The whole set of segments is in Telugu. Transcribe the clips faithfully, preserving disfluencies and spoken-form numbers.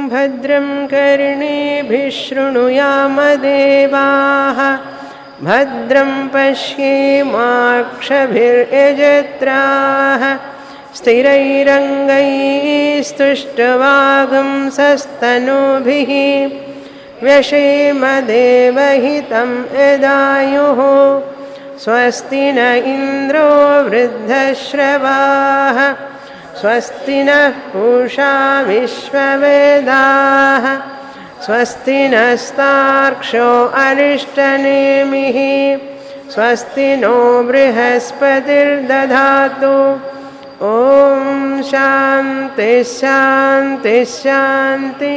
भद्रं कर्णेभिः शृणुयामदेवाः भद्रं पश्येमाक्षभिर्यजत्राः स्थिरैरङ्गैस्तुष्टवागुंसस्तनूभिः व्यशेम देवहितं यदायुः स्वस्ति न इन्द्रो वृद्धश्रवाः स्वस्ति नः पूषा विश्ववेदाः स्वस्ति नस्तार्क्ष्यो अरिष्टनेमिः स्वस्ति नो बृहस्पतिर्दधातु ओम शांति शांति शांति।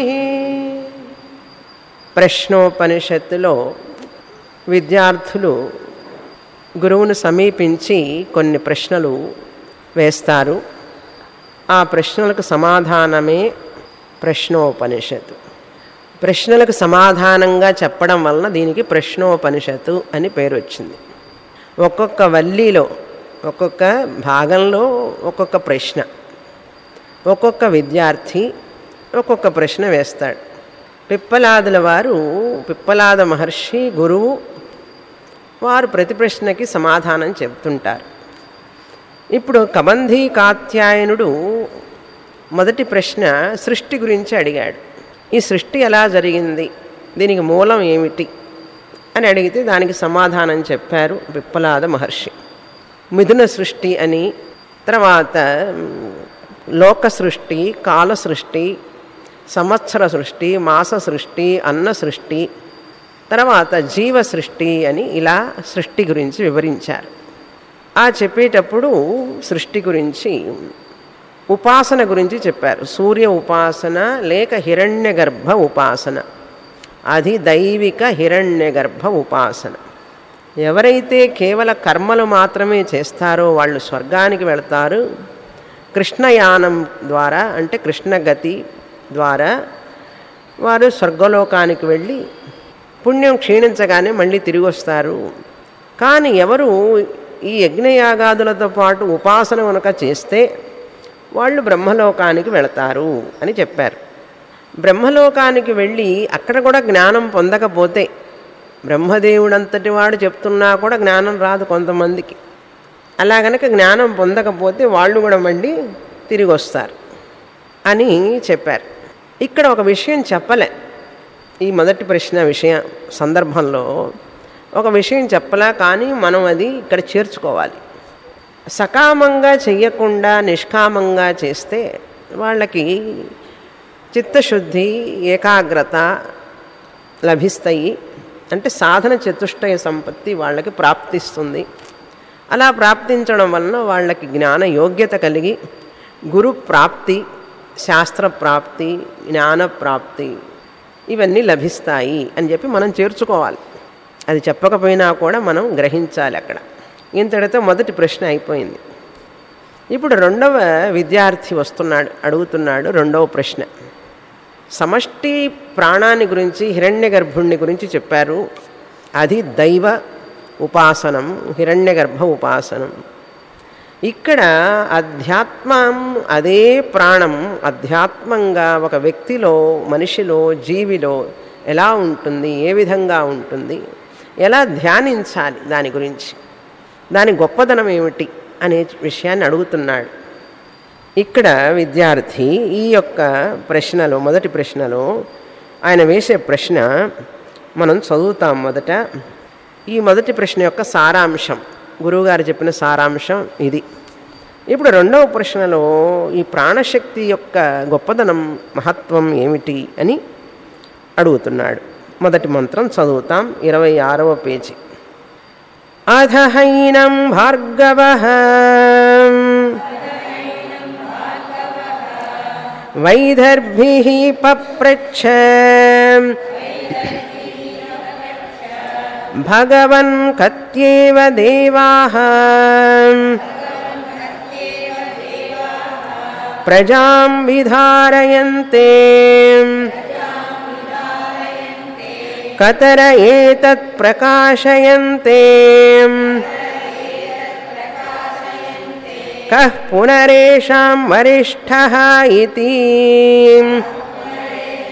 ప్రశ్నోపనిషత్తులో విద్యార్థులు గురువును సమీపించి కొన్ని ప్రశ్నలు వేస్తారు. ఆ ప్రశ్నలకు సమాధానమే ప్రశ్నోపనిషత్తు. ప్రశ్నలకు సమాధానంగా చెప్పడం వలన దీనికి ప్రశ్నోపనిషత్తు అని పేరు వచ్చింది. ఒక్కొక్క వల్లిలో ఒక్కొక్క భాగంలో ఒక్కొక్క ప్రశ్న, ఒక్కొక్క విద్యార్థి ఒక్కొక్క ప్రశ్న వేస్తాడు. పిప్పలాదుల వారు, పిప్పలాద మహర్షి గురువు వారు ప్రతి ప్రశ్నకి సమాధానం చెప్తుంటారు. ఇప్పుడు కబంధీ కాత్యాయనుడు మొదటి ప్రశ్న సృష్టి గురించి అడిగాడు. ఈ సృష్టి ఎలా జరిగింది, దీనికి మూలం ఏమిటి అని అడిగితే దానికి సమాధానం చెప్పారు పిప్పలాద మహర్షి. మిథున సృష్టి అని, తర్వాత లోక సృష్టి, కాల సృష్టి, సంవత్సర సృష్టి, మాస సృష్టి, అన్న సృష్టి, తర్వాత జీవ సృష్టి అని ఇలా సృష్టి గురించి వివరించారు. ఆ చెప్పేటప్పుడు సృష్టి గురించి ఉపాసన గురించి చెప్పారు. సూర్య ఉపాసన లేక హిరణ్య గర్భ ఉపాసన, అది దైవిక హిరణ్య గర్భ ఉపాసన. ఎవరైతే కేవల కర్మలు మాత్రమే చేస్తారో వాళ్ళు స్వర్గానికి వెళతారు. కృష్ణయానం ద్వారా అంటే కృష్ణగతి ద్వారా వారు స్వర్గలోకానికి వెళ్ళి పుణ్యం క్షీణించగానే మళ్ళీ తిరిగి వస్తారు. కానీ ఎవరు ఈ యజ్ఞయాగాదులతో పాటు ఉపాసన కనుక చేస్తే వాళ్ళు బ్రహ్మలోకానికి వెళతారు అని చెప్పారు. బ్రహ్మలోకానికి వెళ్ళి అక్కడ కూడా జ్ఞానం పొందకపోతే, బ్రహ్మదేవుడంతటి వాడు చెప్తున్నా కూడా జ్ఞానం రాదు కొంతమందికి. అలా గనక జ్ఞానం పొందకపోతే వాళ్ళు కూడా మళ్ళీ తిరిగి వస్తారు అని చెప్పారు. ఇక్కడ ఒక విషయం చెప్పలే. ఈ మొదటి ప్రశ్న విషయం సందర్భంలో ఒక విషయం చెప్పలే, కానీ మనం అది ఇక్కడ చేర్చుకోవాలి. సకామంగా చెయ్యకుండా నిష్కామంగా చేస్తే వాళ్ళకి చిత్తశుద్ధి, ఏకాగ్రత లభిస్తాయి. అంటే సాధన చతుష్టయ సంపత్తి వాళ్ళకి ప్రాప్తిస్తుంది. అలా ప్రాప్తించడం వలన వాళ్ళకి జ్ఞాన యోగ్యత కలిగి గురు ప్రాప్తి, శాస్త్ర ప్రాప్తి, జ్ఞాన ప్రాప్తి ఇవన్నీ లభిస్తాయి అని చెప్పి మనం చేర్చుకోవాలి. అది చెప్పకపోయినా కూడా మనం గ్రహించాలి అక్కడ. ఇంతటితో మొదటి ప్రశ్న అయిపోయింది. ఇప్పుడు రెండవ విద్యార్థి వస్తున్నాడు, అడుగుతున్నాడు రెండవ ప్రశ్న. సమష్టి ప్రాణాన్ని గురించి, హిరణ్య గర్భుణ్ణి గురించి చెప్పారు. అది దైవ ఉపాసనం, హిరణ్య గర్భ ఉపాసనం. ఇక్కడ అధ్యాత్మం, అదే ప్రాణం అధ్యాత్మంగా ఒక వ్యక్తిలో, మనిషిలో, జీవిలో ఎలా ఉంటుంది, ఏ విధంగా ఉంటుంది, ఎలా ధ్యానించాలి, దాని గురించి, దాని గొప్పదనం ఏమిటి అనే విషయాన్ని అడుగుతున్నాడు. ఇక్కడ విద్యార్థి ఈ యొక్క ప్రశ్నలో, మొదటి ప్రశ్నలో ఆయన వేసే ప్రశ్న మనం చదువుతాం. మొదట ఈ మొదటి ప్రశ్న యొక్క సారాంశం, గురువుగారు చెప్పిన సారాంశం ఇది. ఇప్పుడు రెండవ ప్రశ్నలో ఈ ప్రాణశక్తి యొక్క గొప్పదనం, మహత్వం ఏమిటి అని అడుగుతున్నాడు. మొదటి మంత్రం చదువుతాం, ఇరవై ఆరవ పేజీ. అధహైనం భార్గవః వైదర్భిః పప్రచ్ఛ భగవన్ కత్యేవ దేవాః ప్రజాం విధారయంతే కతర ఏతత్ ప్రకాశయంతే కః పునరేషాం వరిష్ఠః ఇతి.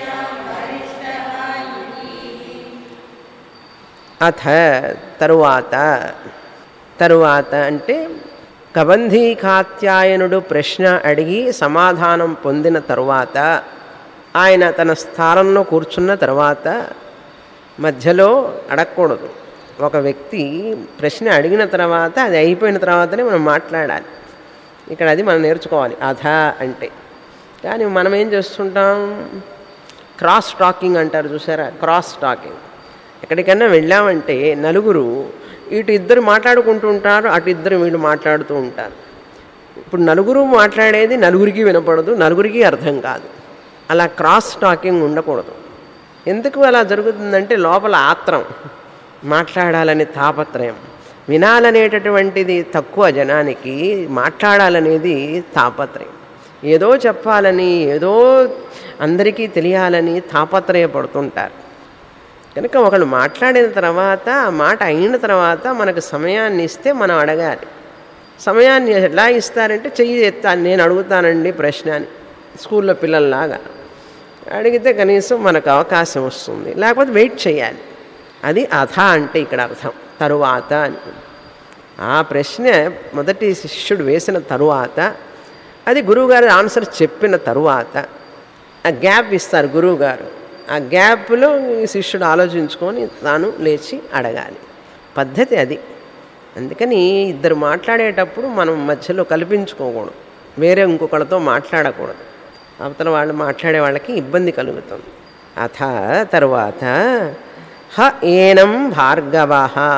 అథ తరువాత, తరువాత అంటే కబంధీ కాత్యాయనుడు ప్రశ్న అడిగి సమాధానం పొందిన తరువాత, ఆయన తన స్థానంలో కూర్చున్న తర్వాత మధ్యలో అడగకూడదు. ఒక వ్యక్తి ప్రశ్న అడిగిన తర్వాత అది అయిపోయిన తర్వాతనే మనం మాట్లాడాలి. ఇక్కడ అది మనం నేర్చుకోవాలి అథ అంటే. కానీ మనం ఏం చేస్తుంటాం, క్రాస్ టాకింగ్ అంటారు చూసారా, క్రాస్ టాకింగ్. ఎక్కడికైనా వెళ్ళామంటే నలుగురు ఇటు ఇద్దరు మాట్లాడుకుంటూ ఉంటారు, అటు ఇద్దరు వీళ్ళు మాట్లాడుతూ ఉంటారు. ఇప్పుడు నలుగురు మాట్లాడేది నలుగురికి వినపడదు, నలుగురికి అర్థం కాదు. అలా క్రాస్ టాకింగ్ ఉండకూడదు. ఎందుకు అలా జరుగుతుందంటే లోపల ఆత్రం, మాట్లాడాలని తాపత్రయం. వినాలనేటటువంటిది తక్కువ జనానికి, మాట్లాడాలనేది తాపత్రయం. ఏదో చెప్పాలని, ఏదో అందరికీ తెలియాలని తాపత్రయపడుతుంటారు. కనుక ఒకళ్ళు మాట్లాడిన తర్వాత ఆ మాట అయిన తర్వాత మనకు సమయాన్ని ఇస్తే మనం అడగాలి. సమయాన్ని ఎలా ఇస్తారంటే చెయ్యి ఎత్తాను, నేను అడుగుతానండి ప్రశ్న అని, స్కూల్లో పిల్లల్లాగా అడిగితే కనీసం మనకు అవకాశం వస్తుంది. లేకపోతే వెయిట్ చేయాలి. అది అథ అంటే ఇక్కడ అర్థం, తరువాత అని. ఆ ప్రశ్న మొదటి శిష్యుడు వేసిన తరువాత, అది గురువుగారు ఆన్సర్ చెప్పిన తరువాత ఆ గ్యాప్ ఇస్తారు గురువుగారు. ఆ గ్యాప్లో శిష్యుడు ఆలోచించుకొని తాను లేచి అడగాలి. పద్ధతి అది. అందుకని ఇద్దరు మాట్లాడేటప్పుడు మనం మధ్యలో కల్పించుకోకూడదు, వేరే ఇంకొకళ్ళతో మాట్లాడకూడదు. అవతల వాళ్ళు మాట్లాడే వాళ్ళకి ఇబ్బంది కలుగుతుంది. అథ తరువాత హ ఏనం భార్గవ,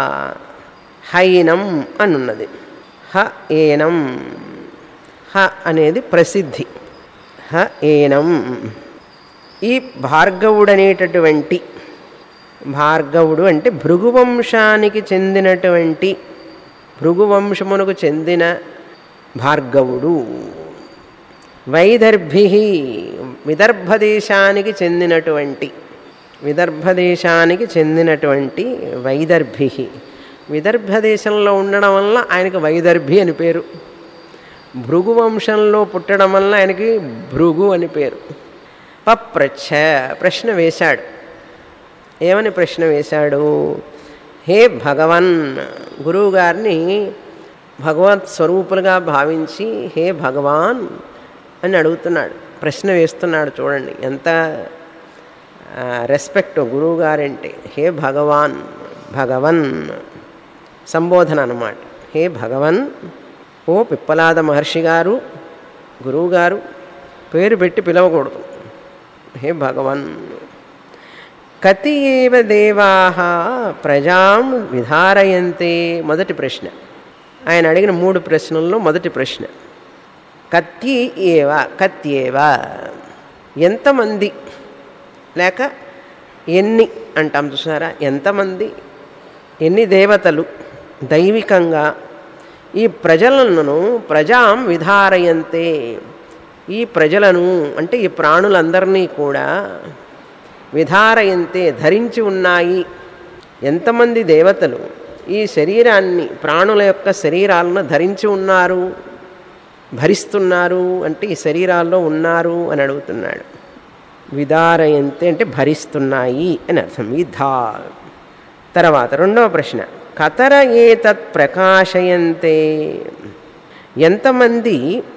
హైనం అనున్నది. హ ఏనం, హ అనేది ప్రసిద్ధి. హ ఏనం, ఈ భార్గవుడనేటటువంటి, భార్గవుడు అంటే భృగువంశానికి చెందినటువంటి, భృగువంశమునకు చెందిన భార్గవుడు. వైదర్భి, విదర్భదేశానికి చెందినటువంటి, విదర్భదేశానికి చెందినటువంటి వైదర్భి. విదర్భదేశంలో ఉండడం వల్ల ఆయనకి వైదర్భి అని పేరు. భృగువంశంలో పుట్టడం వల్ల ఆయనకి భృగు అని పేరు. పప్రచ్ఛ, ప్రశ్న వేశాడు. ఏమని ప్రశ్న వేశాడు? హే భగవన్, గురువుగారిని భగవత్ స్వరూపులుగా భావించి హే భగవాన్ అని అడుగుతున్నాడు, ప్రశ్న వేస్తున్నాడు. చూడండి ఎంత రెస్పెక్ట్ గురువుగారంటే. హే భగవాన్, భగవన్ సంబోధన అన్నమాట. హే భగవన్, ఓ పిప్పలాద మహర్షి గారు, గురువుగారు పేరు పెట్టి పిలవకూడదు. హే భగవన్. కతి ఏవ దేవాః ప్రజాం విధారయంతే, మొదటి ప్రశ్న. ఆయన అడిగిన మూడు ప్రశ్నల్లో మొదటి ప్రశ్న కత్తి ఏవ, కత్యేవ ఎంతమంది, లేక ఎన్ని అంటాం చూసారా, ఎంతమంది, ఎన్ని దేవతలు దైవికంగా ఈ ప్రజలను, ప్రజాం విధారయంతే, ఈ ప్రజలను అంటే ఈ ప్రాణులందరినీ కూడా విధారయంతే ధరించి ఉన్నాయి. ఎంతమంది దేవతలు ఈ శరీరాన్ని, ప్రాణుల యొక్క శరీరాలను ధరించి ఉన్నారు, భరిస్తున్నారు అంటే ఈ శరీరాల్లో ఉన్నారు అని అడుగుతున్నాడు. విధారయంతే అంటే భరిస్తున్నాయి అని అర్థం. విధా. తర్వాత రెండవ ప్రశ్న కతర ఏతత్ ప్రకాశయంతే, ఎంతమంది,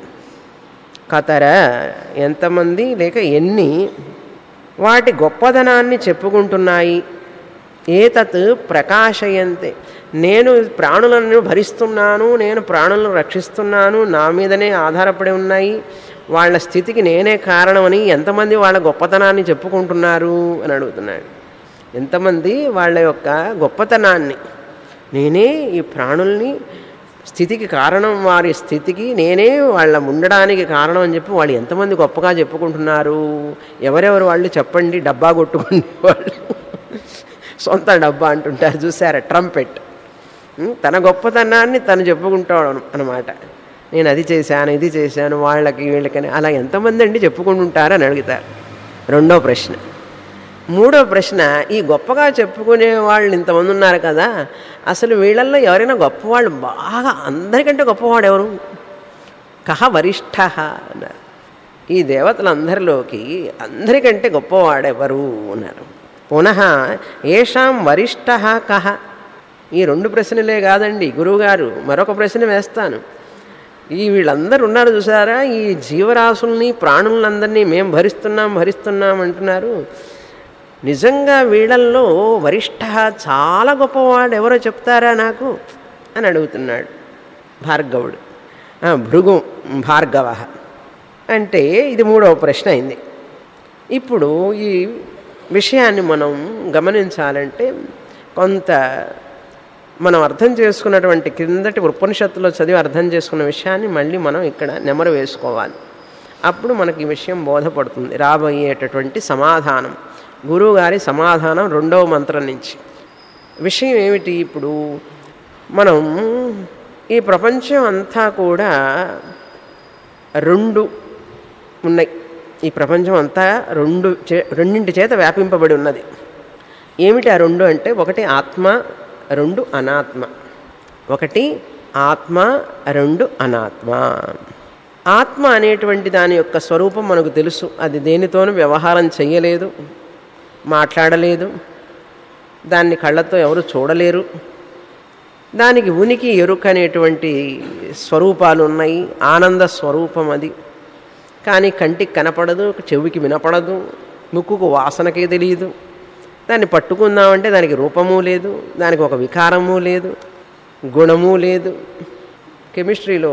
కతర ఎంతమంది లేక ఎన్ని వాటి గొప్పదనాన్ని చెప్పుకుంటున్నాయి. ఏతత్ ప్రకాశయంతే, నేను ప్రాణులను భరిస్తున్నాను, నేను ప్రాణులను రక్షిస్తున్నాను, నా మీదనే ఆధారపడి ఉన్నాయి, వాళ్ళ స్థితికి నేనే కారణమని ఎంతమంది వాళ్ళ గొప్పతనాన్ని చెప్పుకుంటున్నారు అని అడుగుతున్నాడు. ఎంతమంది వాళ్ళ యొక్క గొప్పతనాన్ని, నేనే ఈ ప్రాణుల్ని స్థితికి కారణం, వారి స్థితికి నేనే వాళ్ళ ఉండడానికి కారణం అని చెప్పి వాళ్ళు ఎంతమంది గొప్పగా చెప్పుకుంటున్నారు. ఎవరెవరు వాళ్ళు చెప్పండి. డబ్బా కొట్టుకునే వాళ్ళు, సొంత డబ్బా అంటుంటారు చూసారా, ట్రంపెట్. తన గొప్పతనాన్ని తను చెప్పుకుంటాడు అనమాట. నేను అది చేశాను, ఇది చేశాను, వాళ్ళకి వీళ్ళకని అలా ఎంతమంది అండి చెప్పుకుంటుంటారు అని అడుగుతారు. రెండో ప్రశ్న. మూడో ప్రశ్న, ఈ గొప్పగా చెప్పుకునే వాళ్ళు ఇంతమంది ఉన్నారు కదా, అసలు వీళ్ళల్లో ఎవరైనా గొప్పవాళ్ళు, బాగా అందరికంటే గొప్పవాడు ఎవరు? కహ వరిష్ఠ అన్నారు. ఈ దేవతలందరిలోకి అందరికంటే గొప్పవాడెవరు అన్నారు. పునః ఏషాం వరిష్ఠ కహ. ఈ రెండు ప్రశ్నలే కాదండి గురువుగారు, మరొక ప్రశ్న వేస్తాను. ఈ వీళ్ళందరూ ఉన్నారు చూసారా, ఈ జీవరాశుల్ని ప్రాణులందరినీ మేము భరిస్తున్నాం భరిస్తున్నాం అంటున్నారు. నిజంగా వీళ్ళల్లో వరిష్ఠ చాలా గొప్పవాడు ఎవరో చెప్తారా నాకు అని అడుగుతున్నాడు భార్గవుడు. భృగు భార్గవ అంటే ఇది మూడవ ప్రశ్న అయింది. ఇప్పుడు ఈ విషయాన్ని మనం గమనించాలంటే కొంత మనం అర్థం చేసుకున్నటువంటి క్రిందటి ఉపనిషత్తులో చదివి అర్థం చేసుకున్న విషయాన్ని మళ్ళీ మనం ఇక్కడ నెమరు వేసుకోవాలి. అప్పుడు మనకి ఈ విషయం బోధపడుతుంది. రాబోయేటటువంటి సమాధానం, గురువుగారి సమాధానం రెండవ మంత్రం నుంచి. విషయం ఏమిటి? ఇప్పుడు మనం ఈ ప్రపంచం అంతా కూడా రెండు ఉన్నాయి. ఈ ప్రపంచం అంతా రెండు చే రెండింటి చేత వ్యాపింపబడి ఉన్నది. ఏమిటి ఆ రెండు అంటే, ఒకటి ఆత్మ, రెండు అనాత్మ. ఒకటి ఆత్మ, రెండు అనాత్మ. ఆత్మ అనేటువంటి దాని యొక్క స్వరూపం మనకు తెలుసు. అది దేనితోనూ వ్యవహారం చెయ్యలేదు, మాట్లాడలేదు, దాన్ని కళ్ళతో ఎవరు చూడలేరు. దానికి ఉనికి ఎరుక అనేటువంటి స్వరూపాలు ఉన్నాయి. ఆనంద స్వరూపం అది. కానీ కంటికి కనపడదు, చెవికి వినపడదు, ముక్కుకు వాసనకే తెలియదు. దాన్ని పట్టుకుందామంటే దానికి రూపము లేదు, దానికి ఒక వికారము లేదు, గుణము లేదు. కెమిస్ట్రీలో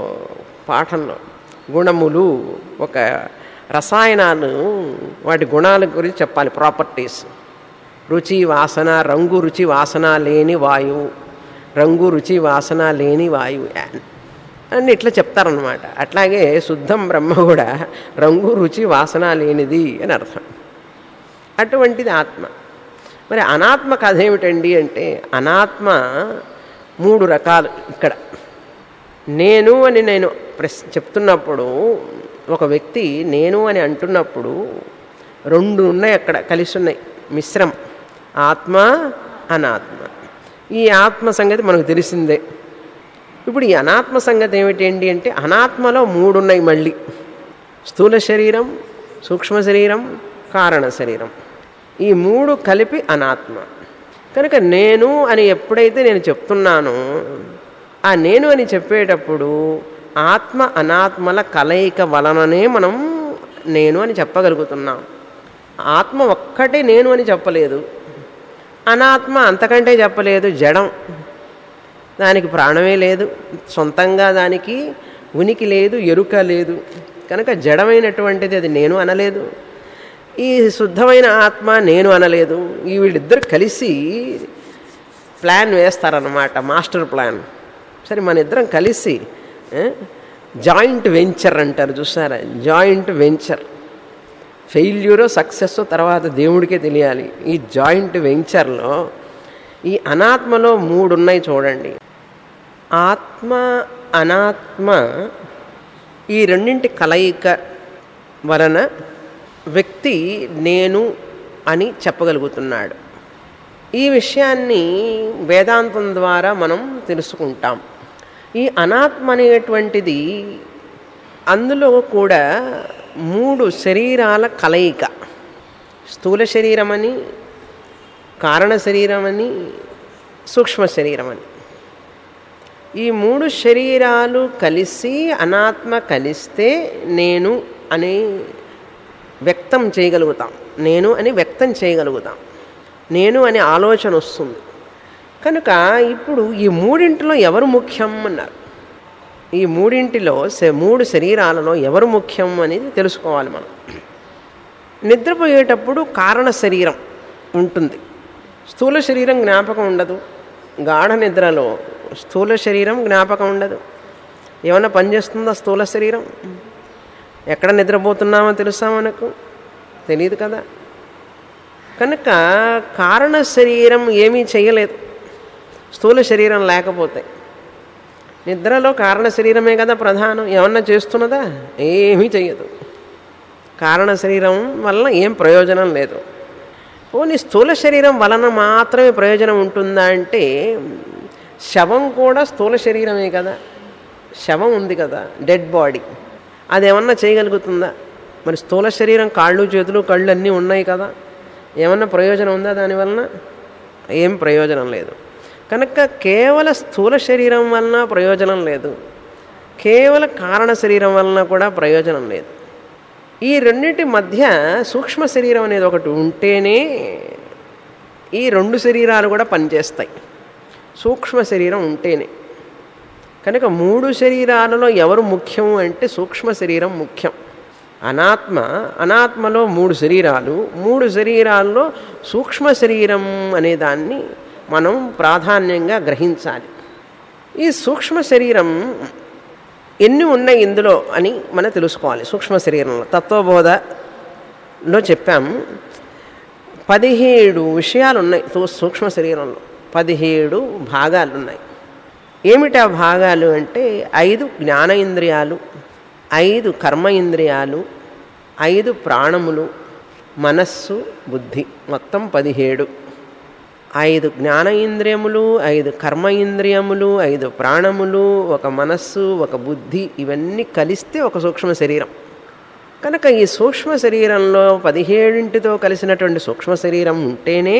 పాఠంలో గుణములు, ఒక రసాయనాలు, వాటి గుణాల గురించి చెప్పాలి, ప్రాపర్టీస్. రుచి వాసన, రంగు రుచి వాసన లేని వాయువు, రంగు రుచి వాసన లేని వాయువు అని ఇట్లా చెప్తారనమాట. అట్లాగే శుద్ధం బ్రహ్మ కూడా రంగు రుచి వాసన లేనిది అని అర్థం. అటువంటిది ఆత్మ. మరి అనాత్మ కథ ఏమిటండి అంటే, అనాత్మ మూడు రకాలు. ఇక్కడ నేను అని నేను ప్రశ్న చెప్తున్నప్పుడు, ఒక వ్యక్తి నేను అని అంటున్నప్పుడు రెండు ఉన్నాయి అక్కడ, కలిసి ఉన్నాయి, మిశ్రం. ఆత్మ, అనాత్మ. ఈ ఆత్మ సంగతి మనకు తెలిసిందే. ఇప్పుడు ఈ అనాత్మ సంగతి ఏమిటండి అంటే, అనాత్మలో మూడు ఉన్నాయి మళ్ళీ. స్థూల శరీరం, సూక్ష్మ శరీరం, కారణ శరీరం. ఈ మూడు కలిపి అనాత్మ. కనుక నేను అని ఎప్పుడైతే నేను చెప్తున్నానో, ఆ నేను అని చెప్పేటప్పుడు ఆత్మ అనాత్మల కలయిక వలననే మనం నేను అని చెప్పగలుగుతున్నాం. ఆత్మ ఒక్కటే నేను అని చెప్పలేదు, అనాత్మ అంతకంటే చెప్పలేదు. జడం, దానికి ప్రాణమే లేదు, సొంతంగా దానికి ఉనికి లేదు, ఎరుక లేదు. కనుక జడమైనటువంటిది అది నేను అనలేదు. ఈ శుద్ధమైన ఆత్మ నేను అనలేదు. ఈ వీళ్ళిద్దరు కలిసి ప్లాన్ వేస్తారన్నమాట, మాస్టర్ ప్లాన్. సరే, మన ఇద్దరం కలిసి జాయింట్ వెంచర్ అంటారు చూసారా, జాయింట్ వెంచర్. ఫెయిల్యూరో సక్సెస్ తర్వాత దేవుడికే తెలియాలి. ఈ జాయింట్ వెంచర్లో ఈ అనాత్మలో మూడు ఉన్నాయి చూడండి. ఆత్మ, అనాత్మ, ఈ రెండింటి కలయిక వలన వ్యక్తి నేను అని చెప్పగలుగుతున్నాడు. ఈ విషయాన్ని వేదాంతం ద్వారా మనం తెలుసుకుంటాం. ఈ అనాత్మ అనేటువంటిది, అందులో కూడా మూడు శరీరాల కలయిక. స్థూల శరీరమని, కారణ శరీరమని, సూక్ష్మ శరీరమని. ఈ మూడు శరీరాలు కలిసి అనాత్మ కలిస్తే నేను అని వ్యక్తం చేయగలుగుతాం. నేను అని వ్యక్తం చేయగలుగుతాం. నేను అనే ఆలోచన వస్తుంది. కనుక ఇప్పుడు ఈ మూడింటిలో ఎవరు ముఖ్యం అన్నారు. ఈ మూడింటిలో మూడు శరీరాలలో ఎవరు ముఖ్యం అనేది తెలుసుకోవాలి మనం. నిద్రపోయేటప్పుడు కారణ శరీరం ఉంటుంది, స్థూల శరీరం జ్ఞాపకం ఉండదు. గాఢ నిద్రలో స్థూల శరీరం జ్ఞాపకం ఉండదు. ఏమన్నా పనిచేస్తుందా స్థూల శరీరం? ఎక్కడ నిద్రపోతున్నామో తెలుసా మనకు? తెలియదు కదా. కనుక కారణ శరీరం ఏమీ చేయలేదు స్థూల శరీరం లేకపోతే. నిద్రలో కారణ శరీరమే కదా ప్రధానం. ఏమన్నా చేస్తున్నదా? ఏమీ చెయ్యదు. కారణ శరీరం వలన ఏం ప్రయోజనం లేదు. పోనీ స్థూల శరీరం వలన మాత్రమే ప్రయోజనం ఉంటుందా అంటే, శవం కూడా స్థూల శరీరమే కదా. శవం ఉంది కదా, డెడ్ బాడీ, అదేమన్నా చేయగలుగుతుందా? మరి స్థూల శరీరం కాళ్ళు చేతులు కళ్ళు అన్నీ ఉన్నాయి కదా, ఏమన్నా ప్రయోజనం ఉందా దానివలన? ఏం ప్రయోజనం లేదు. కనుక కేవల స్థూల శరీరం వలన ప్రయోజనం లేదు, కేవల కారణ శరీరం వలన కూడా ప్రయోజనం లేదు. ఈ రెండింటి మధ్య సూక్ష్మ శరీరం అనేది ఒకటి ఉంటేనే ఈ రెండు శరీరాలు కూడా పనిచేస్తాయి. సూక్ష్మ శరీరం ఉంటేనే. కనుక మూడు శరీరాలలో ఎవరు ముఖ్యం అంటే సూక్ష్మ శరీరం ముఖ్యం. అనాత్మ, అనాత్మలో మూడు శరీరాలు, మూడు శరీరాల్లో సూక్ష్మ శరీరం అనే దాన్ని మనం ప్రాధాన్యంగా గ్రహించాలి. ఈ సూక్ష్మ శరీరం ఎన్ని ఉన్నాయి ఇందులో అని మనం తెలుసుకోవాలి. సూక్ష్మ శరీరంలో తత్వబోధలో చెప్పాము, పదిహేడు విషయాలు ఉన్నాయి సూక్ష్మ శరీరంలో. పదిహేడు భాగాలు ఉన్నాయి. ఏమిటి ఆ భాగాలు అంటే ఐదు జ్ఞాన ఇంద్రియాలు, ఐదు కర్మ ఇంద్రియాలు, ఐదు ప్రాణములు, మనస్సు, బుద్ధి, మొత్తం పదిహేడు. ఐదు జ్ఞాన ఇంద్రియములు, ఐదు కర్మ ఇంద్రియములు, ఐదు ప్రాణములు, ఒక మనస్సు, ఒక బుద్ధి, ఇవన్నీ కలిస్తే ఒక సూక్ష్మ శరీరం. కనుక ఈ సూక్ష్మ శరీరంలో పదిహేడింటితో కలిసినటువంటి సూక్ష్మ శరీరం ఉంటేనే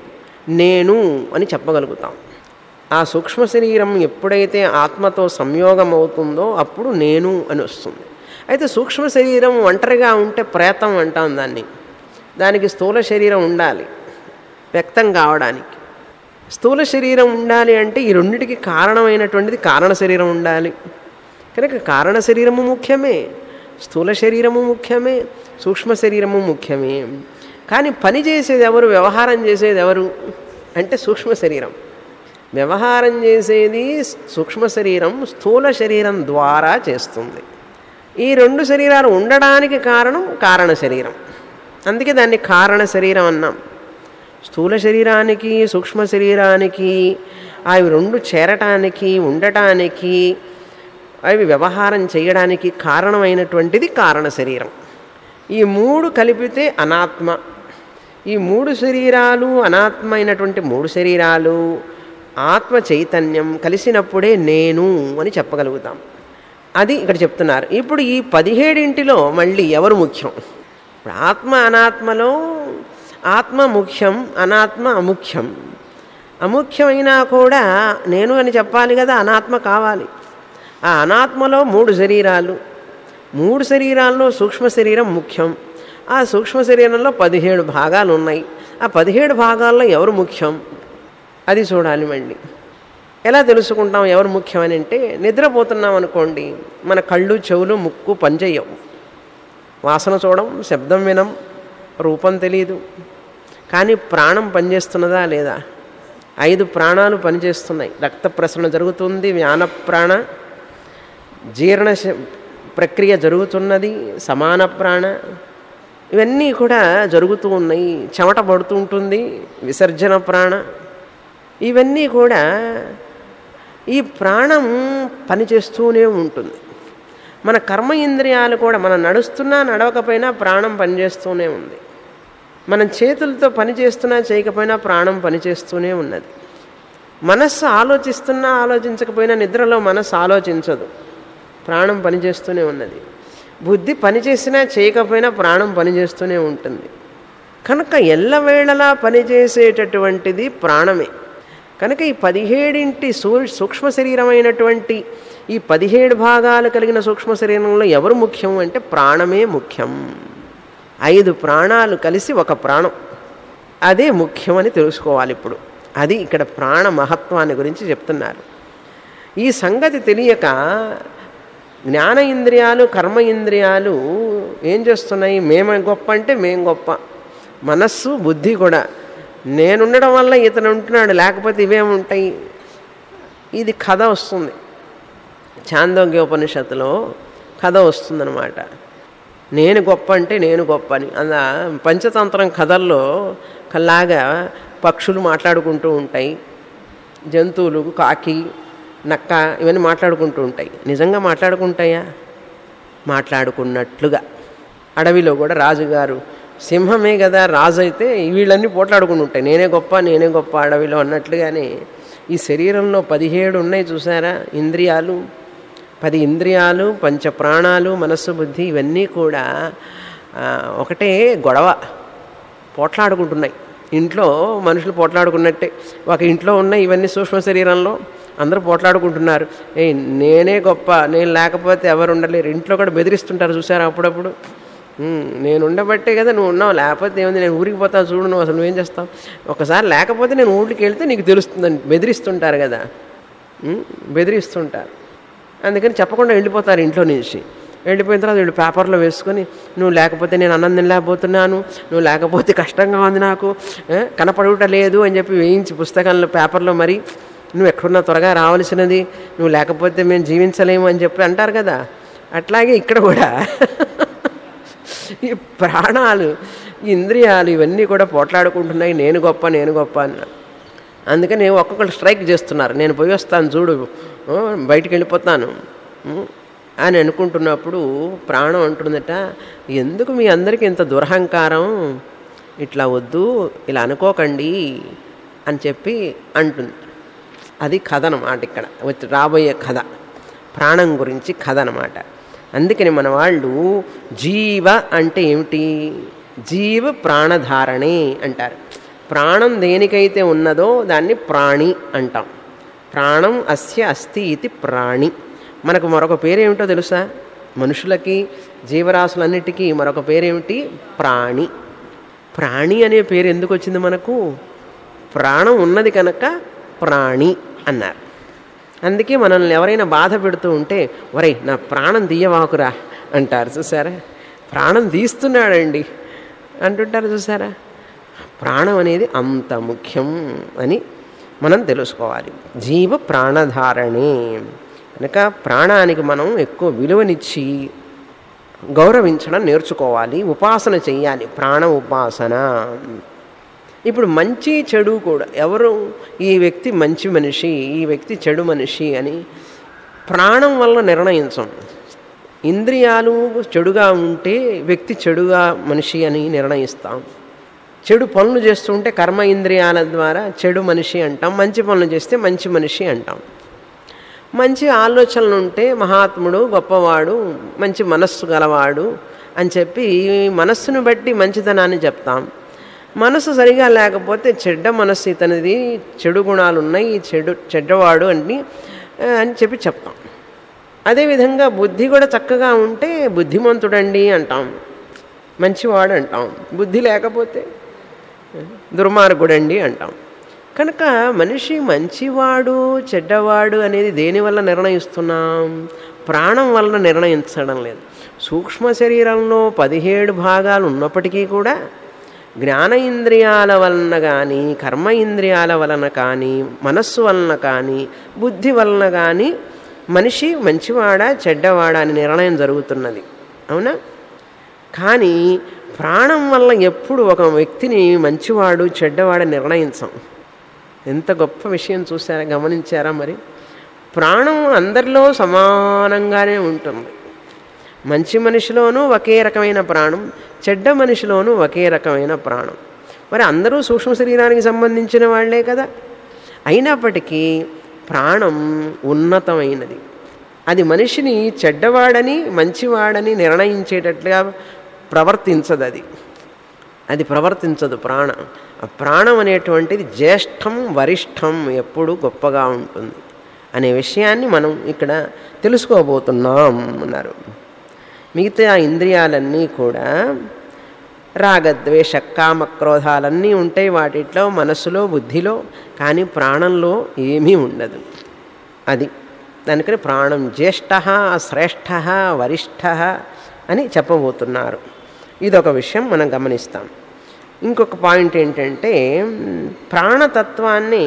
నేను అని చెప్పగలుగుతాం. ఆ సూక్ష్మ శరీరం ఎప్పుడైతే ఆత్మతో సంయోగం అవుతుందో అప్పుడు నేను అని వస్తుంది. అయితే సూక్ష్మ శరీరం ఒంటరిగా ఉంటే ప్రేతం అంటాం దాన్ని. దానికి స్థూల శరీరం ఉండాలి వ్యక్తం కావడానికి. స్థూల శరీరం ఉండాలి అంటే ఈ రెండిటికి కారణమైనటువంటిది కారణ శరీరం ఉండాలి. కనుక కారణ శరీరము ముఖ్యమే, స్థూల శరీరము ముఖ్యమే, సూక్ష్మ శరీరము ముఖ్యమే. కానీ పని చేసేది ఎవరు, వ్యవహారం చేసేది ఎవరు అంటే సూక్ష్మ శరీరం. వ్యవహారం చేసేది సూక్ష్మ శరీరం స్థూల శరీరం ద్వారా చేస్తుంది. ఈ రెండు శరీరాలు ఉండడానికి కారణం కారణ శరీరం. అందుకే దాన్ని కారణ శరీరం అన్నాం. స్థూల శరీరానికి సూక్ష్మ శరీరానికి అవి రెండు చేరటానికి, ఉండటానికి, అవి వ్యవహారం చేయడానికి కారణమైనటువంటిది కారణ శరీరం. ఈ మూడు కలిపితే అనాత్మ. ఈ మూడు శరీరాలు అనాత్మ అయినటువంటి మూడు శరీరాలు ఆత్మ చైతన్యం కలిసినప్పుడే నేను అని చెప్పగలుగుతాం. అది ఇక్కడ చెప్తున్నారు. ఇప్పుడు ఈ పదిహేడింటిలో మళ్ళీ ఎవరు ముఖ్యం? ఇప్పుడు ఆత్మ అనాత్మలో ఆత్మ ముఖ్యం, అనాత్మ అముఖ్యం. అముఖ్యమైనా కూడా నేను అని చెప్పాలి కదా, అనాత్మ కావాలి. ఆ అనాత్మలో మూడు శరీరాలు, మూడు శరీరాల్లో సూక్ష్మ శరీరం ముఖ్యం. ఆ సూక్ష్మ శరీరంలో పదిహేడు భాగాలు ఉన్నాయి. ఆ పదిహేడు భాగాల్లో ఎవరు ముఖ్యం అది చూడాలి. మళ్ళీ ఎలా తెలుసుకుంటాం ఎవరు ముఖ్యమని అంటే, నిద్రపోతున్నాం అనుకోండి, మన కళ్ళు, చెవులు, ముక్కు పనిచేయవు. వాసన చూడం, శబ్దం వినం, రూపం తెలియదు. కానీ ప్రాణం పనిచేస్తున్నదా లేదా? ఐదు ప్రాణాలు పనిచేస్తున్నాయి. రక్త ప్రసరణ జరుగుతుంది, వ్యాన ప్రాణ, జీర్ణ ప్రక్రియ జరుగుతున్నది, సమాన ప్రాణ, ఇవన్నీ కూడా జరుగుతూ ఉన్నాయి. చెమట పడుతూ ఉంటుంది, విసర్జన ప్రాణ, ఇవన్నీ కూడా ఈ ప్రాణం పనిచేస్తూనే ఉంటుంది. మన కర్మ ఇంద్రియాలు కూడా మనం నడుస్తున్నా నడవకపోయినా ప్రాణం పనిచేస్తూనే ఉంది. మనం చేతులతో పని చేస్తున్నా చేయకపోయినా ప్రాణం పనిచేస్తూనే ఉన్నది. మనస్సు ఆలోచిస్తున్నా ఆలోచించకపోయినా, నిద్రలో మనస్సు ఆలోచించదు, ప్రాణం పనిచేస్తూనే ఉన్నది. బుద్ధి పనిచేసినా చేయకపోయినా ప్రాణం పనిచేస్తూనే ఉంటుంది. కనుక ఎల్లవేళలా పనిచేసేటటువంటిది ప్రాణమే. కనుక ఈ పదిహేడింటి సూ సూక్ష్మ శరీరమైనటువంటి ఈ పదిహేడు భాగాలు కలిగిన సూక్ష్మ శరీరంలో ఎవరు ముఖ్యం అంటే ప్రాణమే ముఖ్యం. ఐదు ప్రాణాలు కలిసి ఒక ప్రాణం, అదే ముఖ్యమని తెలుసుకోవాలి. ఇప్పుడు అది ఇక్కడ ప్రాణ మహత్వాన్ని గురించి చెప్తున్నారు. ఈ సంగతి తెలియక జ్ఞాన ఇంద్రియాలు, కర్మ ఇంద్రియాలు ఏం చేస్తున్నాయి? మేము గొప్ప అంటే మేం గొప్ప. మనస్సు, బుద్ధి కూడా నేనుండడం వల్ల ఇతను ఉంటున్నాడు, లేకపోతే ఇవేముంటాయి. ఇది కథ వస్తుంది. ఛాందోగ్యోపనిషత్తులో కథ వస్తుందన్నమాట. నేను గొప్ప అంటే నేను గొప్ప అని. అలా పంచతంత్రం కథల్లో లాగా పక్షులు మాట్లాడుకుంటూ ఉంటాయి, జంతువులు, కాకి, నక్క, ఇవన్నీ మాట్లాడుకుంటూ ఉంటాయి. నిజంగా మాట్లాడుకుంటాయా? మాట్లాడుకున్నట్లుగా. అడవిలో కూడా రాజుగారు సింహమే కదా రాజు అయితే, వీళ్ళన్నీ పోట్లాడుకుని ఉంటాయి, నేనే గొప్ప నేనే గొప్ప అడవిలో అన్నట్లుగానే ఈ శరీరంలో పదిహేడు ఉన్నాయి చూసారా ఇంద్రియాలు. పది ఇంద్రియాలు, పంచ ప్రాణాలు, మనస్సు, బుద్ధి, ఇవన్నీ కూడా ఒకటే గొడవ. పోట్లాడుకుంటున్నాయి. ఇంట్లో మనుషులు పోట్లాడుకున్నట్టే. ఒక ఇంట్లో ఉన్న ఇవన్నీ సూక్ష్మ శరీరంలో అందరూ పోట్లాడుకుంటున్నారు. ఏ నేనే గొప్ప, నేను లేకపోతే ఎవరు ఉండలేరు. ఇంట్లో కూడా బెదిరిస్తుంటారు చూసారా అప్పుడప్పుడు. నేను ఉండబట్టే కదా నువ్వు ఉన్నావు, లేకపోతే ఏముంది, నేను ఊరికి పోతాను చూడు, నువ్వు అసలు నువ్వేం చేస్తావు, ఒకసారి లేకపోతే నేను ఊరికి వెళ్తే నీకు తెలుస్తుందని బెదిరిస్తుంటారు కదా, బెదిరిస్తుంటారు. అందుకని చెప్పకుండా వెళ్ళిపోతారు ఇంట్లో నుంచి. వెళ్ళిపోయిన తర్వాత వీళ్ళు పేపర్లో వేసుకొని నువ్వు లేకపోతే నేను అన్నం తినలేకపోతున్నాను, నువ్వు లేకపోతే కష్టంగా ఉంది నాకు, కనపడుట లేదు అని చెప్పి వేయించి పుస్తకాల్లో పేపర్లో మరి నువ్వు ఎక్కడున్నా త్వరగా రావాల్సినది, నువ్వు లేకపోతే మేము జీవించలేము అని చెప్పి అంటారు కదా. అట్లాగే ఇక్కడ కూడా ఈ ప్రాణాలు, ఇంద్రియాలు ఇవన్నీ కూడా పోట్లాడుకుంటున్నాయి, నేను గొప్ప నేను గొప్ప అన్న. అందుకని ఒక్కొక్కరు స్ట్రైక్ చేస్తున్నారు, నేను పోయి వస్తాను చూడు, బయటికి వెళ్ళిపోతాను అని అనుకుంటున్నప్పుడు ప్రాణం అంటుందట, ఎందుకు మీ అందరికీ ఇంత దురహంకారం, ఇట్లా వద్దు, ఇలా అనుకోకండి అని చెప్పి అంటుంది. అది కథ అన్నమాట. ఇక్కడ వచ్చి రాబోయే కథ ప్రాణం గురించి కథ అన్నమాట. అందుకని మన వాళ్ళు జీవ అంటే ఏమిటి, జీవ ప్రాణధారణే అంటారు. ప్రాణం దేనికైతే ఉన్నదో దాన్ని ప్రాణి అంటాం. ప్రాణం అస్య అస్తి ఇది ప్రాణి. మనకు మరొక పేరేమిటో తెలుసా, మనుషులకి జీవరాశులన్నిటికీ మరొక పేరేమిటి, ప్రాణి. ప్రాణి అనే పేరు ఎందుకు వచ్చింది మనకు, ప్రాణం ఉన్నది కనుక ప్రాణి అన్నారు. అందుకే మనల్ని ఎవరైనా బాధ పెడుతూ ఉంటే ఒరే నా ప్రాణం తీయవాకురా అంటారు చూసారా, ప్రాణం తీస్తున్నాడండి అంటుంటారు చూసారా. ప్రాణం అనేది అంత ముఖ్యం అని మనం తెలుసుకోవాలి. జీవ ప్రాణధారణే కనుక ప్రాణానికి మనం ఎక్కువ విలువనిచ్చి గౌరవించడం నేర్చుకోవాలి, ఉపాసన చెయ్యాలి, ప్రాణ ఉపాసన. ఇప్పుడు మంచి చెడు కూడా, ఎవరు ఈ వ్యక్తి మంచి మనిషి, ఈ వ్యక్తి చెడు మనిషి అని ప్రాణం వల్ల నిర్ణయించం. ఇంద్రియాలు చెడుగా ఉంటే వ్యక్తి చెడుగా మనిషి అని నిర్ణయిస్తాం. చెడు పనులు చేస్తుంటే కర్మ ఇంద్రియాల ద్వారా చెడు మనిషి అంటాం, మంచి పనులు చేస్తే మంచి మనిషి అంటాం. మంచి ఆలోచనలు ఉంటే మహాత్ముడు, గొప్పవాడు, మంచి మనస్సు గలవాడు అని చెప్పి మనస్సును బట్టి మంచితనాన్ని చెప్తాం. మనసు సరిగా లేకపోతే చెడ్డ మనస్సు, ఇతనిది చెడు గుణాలు ఉన్నాయి, చెడు చెడ్డవాడు అని అని చెప్పి చెప్తాం. అదేవిధంగా బుద్ధి కూడా చక్కగా ఉంటే బుద్ధిమంతుడండి అంటాం, మంచివాడు అంటాం. బుద్ధి లేకపోతే దుర్మార్గుడండి అంటాం. కనుక మనిషి మంచివాడు చెడ్డవాడు అనేది దేనివల్ల నిర్ణయిస్తున్నాం, ప్రాణం వలన నిర్ణయించడం లేదు. సూక్ష్మ శరీరంలో పదిహేడు భాగాలు ఉన్నప్పటికీ కూడా జ్ఞాన ఇంద్రియాల వలన కానీ, కర్మ ఇంద్రియాల వలన కానీ, మనస్సు వలన కానీ, బుద్ధి వలన కానీ మనిషి మంచివాడా చెడ్డవాడా అని నిర్ణయం జరుగుతున్నది, అవునా. కానీ ప్రాణం వల్ల ఎప్పుడు ఒక వ్యక్తిని మంచివాడు చెడ్డవాడు నిర్ణయించం. ఎంత గొప్ప విషయం చూసారా, గమనించారా. మరి ప్రాణం అందరిలో సమానంగానే ఉంటుంది. మంచి మనిషిలోనూ ఒకే రకమైన ప్రాణం, చెడ్డ మనిషిలోనూ ఒకే రకమైన ప్రాణం. మరి అందరూ సూక్ష్మ శరీరానికి సంబంధించిన వాళ్లే కదా. అయినప్పటికీ ప్రాణం ఉన్నతమైనది. అది మనిషిని చెడ్డవాడని మంచివాడని నిర్ణయించేటట్లుగా ప్రవర్తించదు. అది అది ప్రవర్తించదు ప్రాణం. ఆ ప్రాణం అనేటువంటిది జ్యేష్ఠం వరిష్టం ఎప్పుడూ గొప్పగా ఉంటుంది అనే విషయాన్ని మనం ఇక్కడ తెలుసుకోబోతున్నాం అన్నారు. మిగతా ఇంద్రియాలన్నీ కూడా రాగద్వేష కామ క్రోధాలన్నీ ఉంటాయి వాటిట్లో, మనస్సులో బుద్ధిలో, కానీ ప్రాణంలో ఏమీ ఉండదు. అది దానికని ప్రాణం జ్యేష్ఠ శ్రేష్ఠ వరిష్ఠ అని చెప్పబోతున్నారు. ఇదొక విషయం మనం గమనిస్తాం. ఇంకొక పాయింట్ ఏంటంటే ప్రాణతత్వాన్ని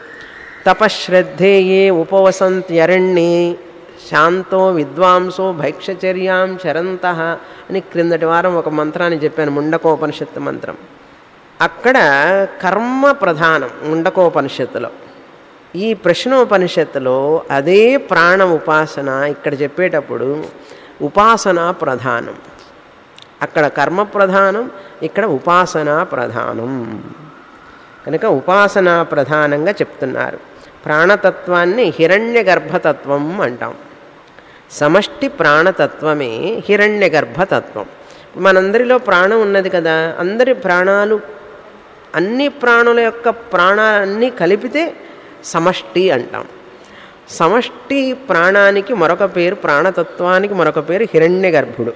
తపశ్రద్ధేయే ఉపవసంత్యరణ్యే శాంతో విద్వాంసో భైక్షచర్యాం చరంత అని క్రిందటి వారం ఒక మంత్రాన్ని చెప్పాను, ముండకోపనిషత్తు మంత్రం. అక్కడ కర్మ ప్రధానం ముండకోపనిషత్తులో. ఈ ప్రశ్నోపనిషత్తులో అదే ప్రాణ ఉపాసన ఇక్కడ చెప్పేటప్పుడు ఉపాసన ప్రధానం. అక్కడ కర్మ ప్రధానం, ఇక్కడ ఉపాసన ప్రధానం. కనుక ఉపాసన ప్రధానంగా చెప్తున్నారు. ప్రాణతత్వాన్ని హిరణ్య గర్భతత్వం అంటాం. సమష్టి ప్రాణతత్వమే హిరణ్య గర్భతత్వం. మనందరిలో ప్రాణం ఉన్నది కదా, అందరి ప్రాణాలు అన్ని ప్రాణుల యొక్క ప్రాణాలన్నీ కలిపితే సమష్టి అంటాం. సమష్టి ప్రాణానికి మరొక పేరు, ప్రాణతత్వానికి మరొక పేరు హిరణ్య గర్భుడు.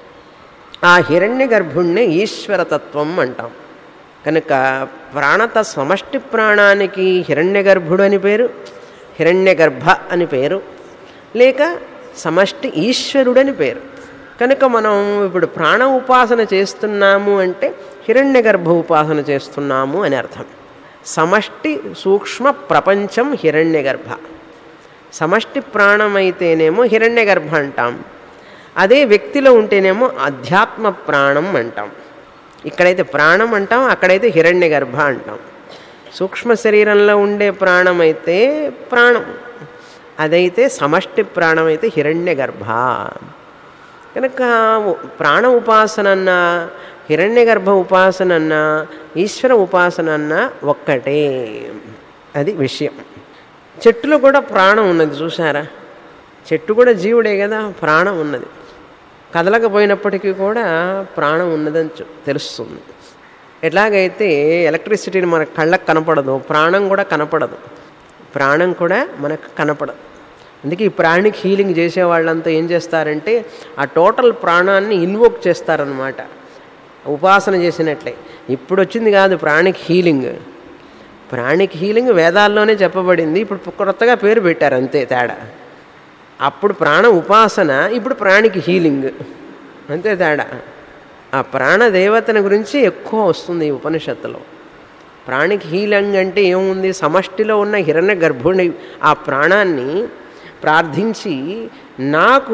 ఆ హిరణ్య గర్భుడినే ఈశ్వరతత్వం అంటాం. కనుక ప్రాణత సమష్టి ప్రాణానికి హిరణ్య గర్భుడు అని పేరు, హిరణ్య గర్భ అని పేరు, లేక సమష్టి ఈశ్వరుడని పేరు. కనుక మనం ఇప్పుడు ప్రాణ ఉపాసన చేస్తున్నాము అంటే హిరణ్య గర్భ ఉపాసన చేస్తున్నాము అని అర్థం. సమష్టి సూక్ష్మ ప్రపంచం హిరణ్య గర్భ. సమష్టి ప్రాణం అయితేనేమో హిరణ్య గర్భ అంటాం, అదే వ్యక్తిలో ఉంటేనేమో అధ్యాత్మ ప్రాణం అంటాం. ఇక్కడైతే ప్రాణం అంటాం, అక్కడైతే హిరణ్య గర్భ అంటాం. సూక్ష్మ శరీరంలో ఉండే ప్రాణం అయితే ప్రాణం, అదైతే సమష్టి ప్రాణం అయితే హిరణ్య గర్భ. కనుక ప్రాణ ఉపాసన అన్నా హిరణ్య గర్భ ఉపాసన అన్నా ఈశ్వర ఉపాసన అన్నా ఒక్కటే. అది విషయం. చెట్టులో కూడా ప్రాణం ఉన్నది చూసారా, చెట్టు కూడా జీవుడే కదా, ప్రాణం ఉన్నది. కదలకపోయినప్పటికీ కూడా ప్రాణం ఉన్నదని తెలుస్తుంది. ఎట్లాగైతే ఎలక్ట్రిసిటీని మన కళ్ళకు కనపడదు, ప్రాణం కూడా కనపడదు, ప్రాణం కూడా మనకు కనపడదు. అందుకే ఈ ప్రాణిక్ హీలింగ్ చేసే వాళ్ళంతా ఏం చేస్తారంటే ఆ టోటల్ ప్రాణాన్ని ఇన్వోక్ చేస్తారనమాట, ఉపాసన చేసినట్లే. ఇప్పుడు వచ్చింది కాదు ప్రాణిక్ హీలింగ్. ప్రాణిక్ హీలింగ్ వేదాల్లోనే చెప్పబడింది, ఇప్పుడు కొత్తగా పేరు పెట్టారు అంతే తేడా. అప్పుడు ప్రాణ ఉపాసన, ఇప్పుడు ప్రాణిక్ హీలింగ్, అంతే తేడా. ఆ ప్రాణదేవతని గురించి ఎక్కువ వస్తుంది ఈ ఉపనిషత్తులో. ప్రాణిక్ హీలింగ్ అంటే ఏముంది, సమష్టిలో ఉన్న హిరణ్య గర్భుని ఆ ప్రాణాన్ని ప్రార్థించి నాకు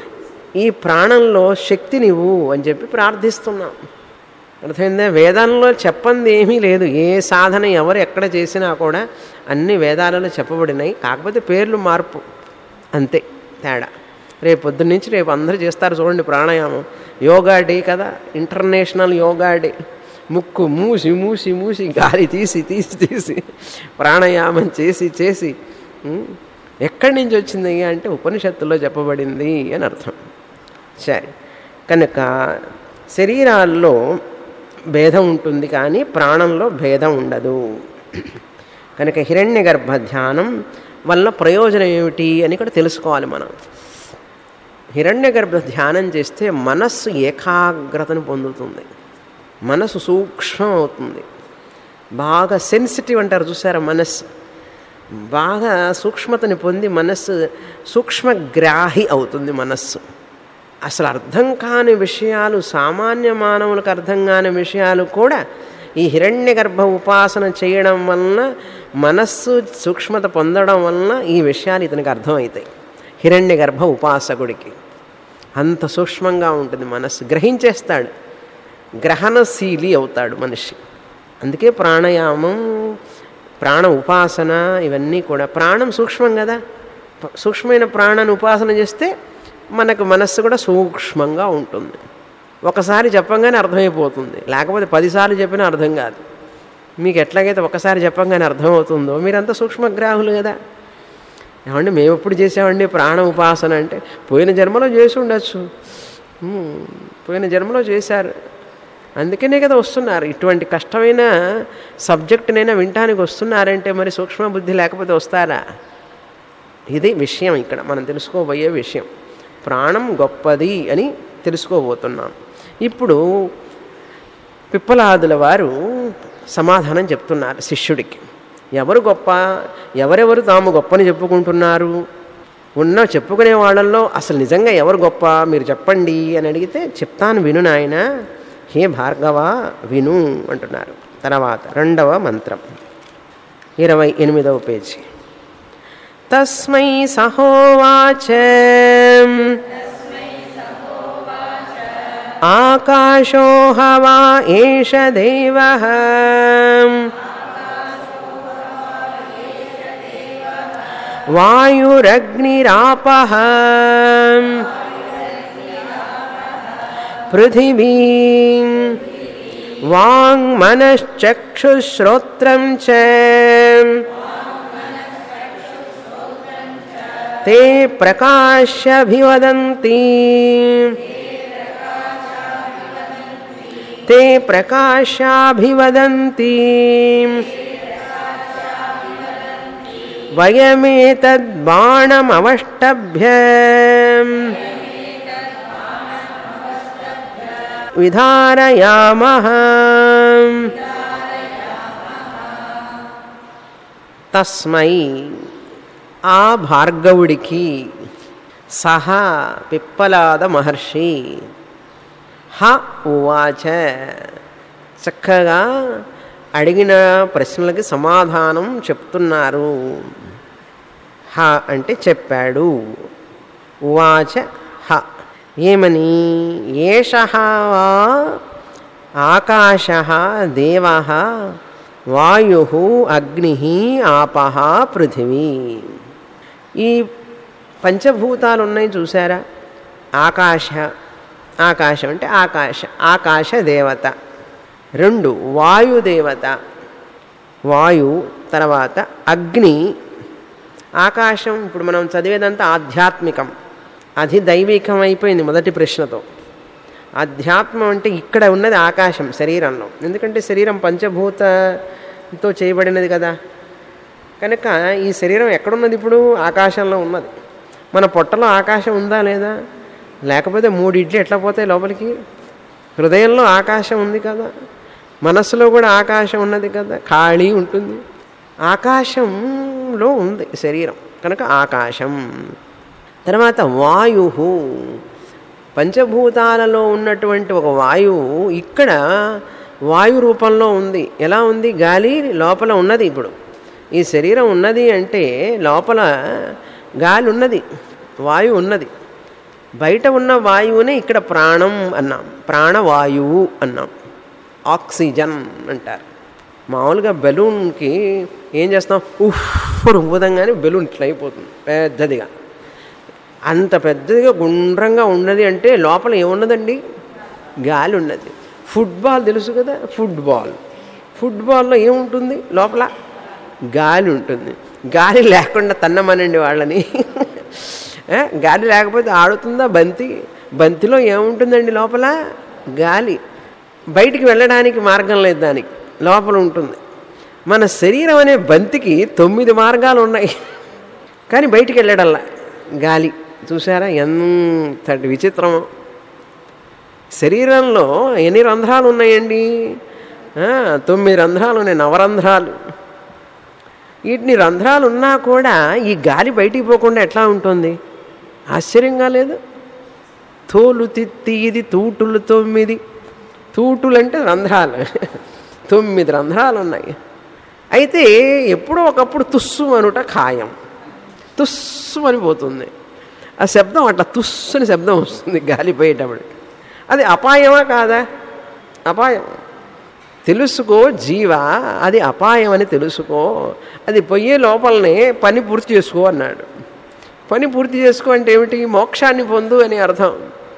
ఈ ప్రాణంలో శక్తినివ్వు అని చెప్పి ప్రార్థిస్తున్నాం. అర్థమైందా? వేదాలలో చెప్పంది ఏమీ లేదు. ఏ సాధన ఎవరు ఎక్కడ చేసినా కూడా అన్ని వేదాలలో చెప్పబడినాయి, కాకపోతే పేర్లు మార్పు అంతే తేడా. రేపు పొద్దున్న నుంచి రేపు అందరూ చేస్తారు చూడండి ప్రాణాయామం. యోగా డే కదా, ఇంటర్నేషనల్ యోగా డే. ముక్కు మూసి మూసి మూసి గాలి తీసి తీసి తీసి ప్రాణాయామం చేసి చేసి ఎక్కడి నుంచి వచ్చింది అంటే ఉపనిషత్తులో చెప్పబడింది అని అర్థం. సరే, కనుక శరీరాల్లో భేదం ఉంటుంది కానీ ప్రాణంలో భేదం ఉండదు. కనుక హిరణ్య గర్భ ధ్యానం వల్ల ప్రయోజనం ఏమిటి అని కూడా తెలుసుకోవాలి మనం. హిరణ్య గర్భ ధ్యానం చేస్తే మనస్సు ఏకాగ్రతను పొందుతుంది, మనసు సూక్ష్మం అవుతుంది, బాగా సెన్సిటివ్ అంటారు చూసారా, మనస్సు బాగా సూక్ష్మతని పొంది మనస్సు సూక్ష్మగ్రాహి అవుతుంది. మనస్సు అసలు అర్థం కాని విషయాలు, సామాన్య మానవులకు అర్థం కాని విషయాలు కూడా ఈ హిరణ్య గర్భ ఉపాసన చేయడం వలన, మనస్సు సూక్ష్మత పొందడం వలన ఈ విషయాలు ఇతనికి అర్థమవుతాయి. హిరణ్య గర్భ ఉపాసకుడికి అంత సూక్ష్మంగా ఉంటుంది మనస్సు, గ్రహించేస్తాడు, గ్రహణశీలి అవుతాడు మనిషి. అందుకే ప్రాణాయామం, ప్రాణ ఉపాసన ఇవన్నీ కూడా. ప్రాణం సూక్ష్మం కదా, సూక్ష్మమైన ప్రాణాన్ని ఉపాసన చేస్తే మనకు మనస్సు కూడా సూక్ష్మంగా ఉంటుంది. ఒకసారి చెప్పంగానే అర్థమైపోతుంది, లేకపోతే పదిసార్లు చెప్పినా అర్థం కాదు. మీకు ఎట్లాగైతే ఒకసారి చెప్పంగానే అర్థమవుతుందో మీరంతా సూక్ష్మగ్రాహులు కదా. ఏమండి మేము ఎప్పుడు చేసామండి ప్రాణ ఉపాసన అంటే, పోయిన జన్మలో చేసి ఉండొచ్చు, పోయిన జన్మలో చేశారు, అందుకనే కదా వస్తున్నారు. ఇటువంటి కష్టమైన సబ్జెక్టునైనా వినటానికి వస్తున్నారంటే మరి సూక్ష్మ బుద్ధి లేకపోతే వస్తారా? ఇది విషయం ఇక్కడ మనం తెలుసుకోబోయే విషయం. ప్రాణం గొప్పది అని తెలుసుకోబోతున్నాం. ఇప్పుడు పిప్పలాదుల వారు సమాధానం చెప్తున్నారు శిష్యుడికి. ఎవరు గొప్ప, ఎవరెవరు తాము గొప్పని చెప్పుకుంటున్నారు, ఉన్న చెప్పుకునే వాళ్ళల్లో అసలు నిజంగా ఎవరు గొప్ప మీరు చెప్పండి అని అడిగితే, చెప్తాను విను నాయన, హే భార్గవ విను అంటున్నారు. తర్వాత రెండవ మంత్రం ఇరవై ఎనిమిదవ పేజీ. తస్మై సహోవాచ ఆకాశో హవా ఏష దేవః వాయురగ్నిరాపః పృథివీ వాంగ్మనశ్చక్షుశ్రోత్రం చ తే ప్రకాశ్యభివదంతి తే ప్రకాశాభివదంతి వయమేతద్బాణమవష్టభ్య విధారయామః. తస్మై ఆ భార్గవుడికి సహా పిప్పలాద మహర్షి హ ఉవాచ చక్కగా అడిగిన ప్రశ్నలకి సమాధానం చెప్తున్నారు. హ అంటే చెప్పాడు, ఉవాచ హ ఏమని, ఏషః ఆకాశః దేవః వాయుః అగ్నిః ఆపః పృథివీ. ఈ పంచభూతాలు ఉన్నాయి చూసారా, ఆకాశ, ఆకాశం అంటే ఆకాశ, ఆకాశ దేవత. రెండు వాయుదేవత, వాయు, తర్వాత అగ్ని. ఆకాశం ఇప్పుడు మనం చదివేదంతా ఆధ్యాత్మికం, అది దైవికం అయిపోయింది మొదటి ప్రశ్నతో. అధ్యాత్మం అంటే ఇక్కడ ఉన్నది ఆకాశం శరీరంలో, ఎందుకంటే శరీరం పంచభూతతో చేయబడినది కదా. కనుక ఈ శరీరం ఎక్కడున్నది ఇప్పుడు? ఆకాశంలో ఉన్నది. మన పొట్టలో ఆకాశం ఉందా లేదా? లేకపోతే మూడు ఇడ్లీ ఎట్లా పోతాయి లోపలికి? హృదయంలో ఆకాశం ఉంది కదా, మనస్సులో కూడా ఆకాశం ఉన్నది కదా, ఖాళీ ఉంటుంది. ఆకాశంలో ఉంది శరీరం కనుక ఆకాశం. తర్వాత వాయు, పంచభూతాలలో ఉన్నటువంటి ఒక వాయువు ఇక్కడ వాయు రూపంలో ఉంది. ఎలా ఉంది? గాలి లోపల ఉన్నది. ఇప్పుడు ఈ శరీరం ఉన్నది అంటే లోపల గాలి ఉన్నది, వాయువు ఉన్నది. బయట ఉన్న వాయువునే ఇక్కడ ప్రాణం అన్నాం, ప్రాణవాయువు అన్నాం, ఆక్సిజన్ అంటారు. మామూలుగా బెలూన్కి ఏం చేస్తాం, ఉఫ్ ఊదంగానే బెలూన్ ఇట్లా అయిపోతుంది పెద్దదిగా. అంత పెద్దదిగా గుండ్రంగా ఉన్నది అంటే లోపల ఏమున్నదండి? గాలి ఉన్నది. ఫుట్బాల్ తెలుసు కదా, ఫుట్బాల్ ఫుట్బాల్లో ఏముంటుంది? లోపల గాలి ఉంటుంది. గాలి లేకుండా తన్నమనండి వాళ్ళని. గాలి లేకపోతే ఆడుతుందా బంతి? బంతిలో ఏముంటుందండి? లోపల గాలి. బయటికి వెళ్ళడానికి మార్గం లేదు, దానికి లోపల ఉంటుంది. మన శరీరం అనే బంతికి తొమ్మిది మార్గాలు ఉన్నాయి, కానీ బయటికి వెళ్ళడంలా గాలి. చూసారా ఎంతటి విచిత్రం? శరీరంలో ఎన్ని రంధ్రాలు ఉన్నాయండి? తొమ్మిది రంధ్రాలు ఉన్నాయి, నవరంధ్రాలు. వీటిని రంధ్రాలు ఉన్నా కూడా ఈ గాలి బయటికి పోకుండా ఎట్లా ఉంటుంది? ఆశ్చర్యంగా లేదు? తోలు తిత్తి ఇది తూటులు తొమ్మిది. తూటులు అంటే రంధ్రాలు, తొమ్మిది రంధ్రాలు ఉన్నాయి. అయితే ఎప్పుడో ఒకప్పుడు తుస్సు అనుట ఖాయం. తుస్సు అని పోతుంది ఆ శబ్దం, అట్లా తుస్సుని శబ్దం వస్తుంది గాలి పోయేటప్పుడు. అది అపాయమా కాదా? అపాయం. తెలుసుకో జీవ, అది అపాయం అని తెలుసుకో. అది పోయే లోపలనే పని పూర్తి చేసుకో అన్నాడు. పని పూర్తి చేసుకో అంటే ఏమిటి? మోక్షాన్ని పొందు అని అర్థం.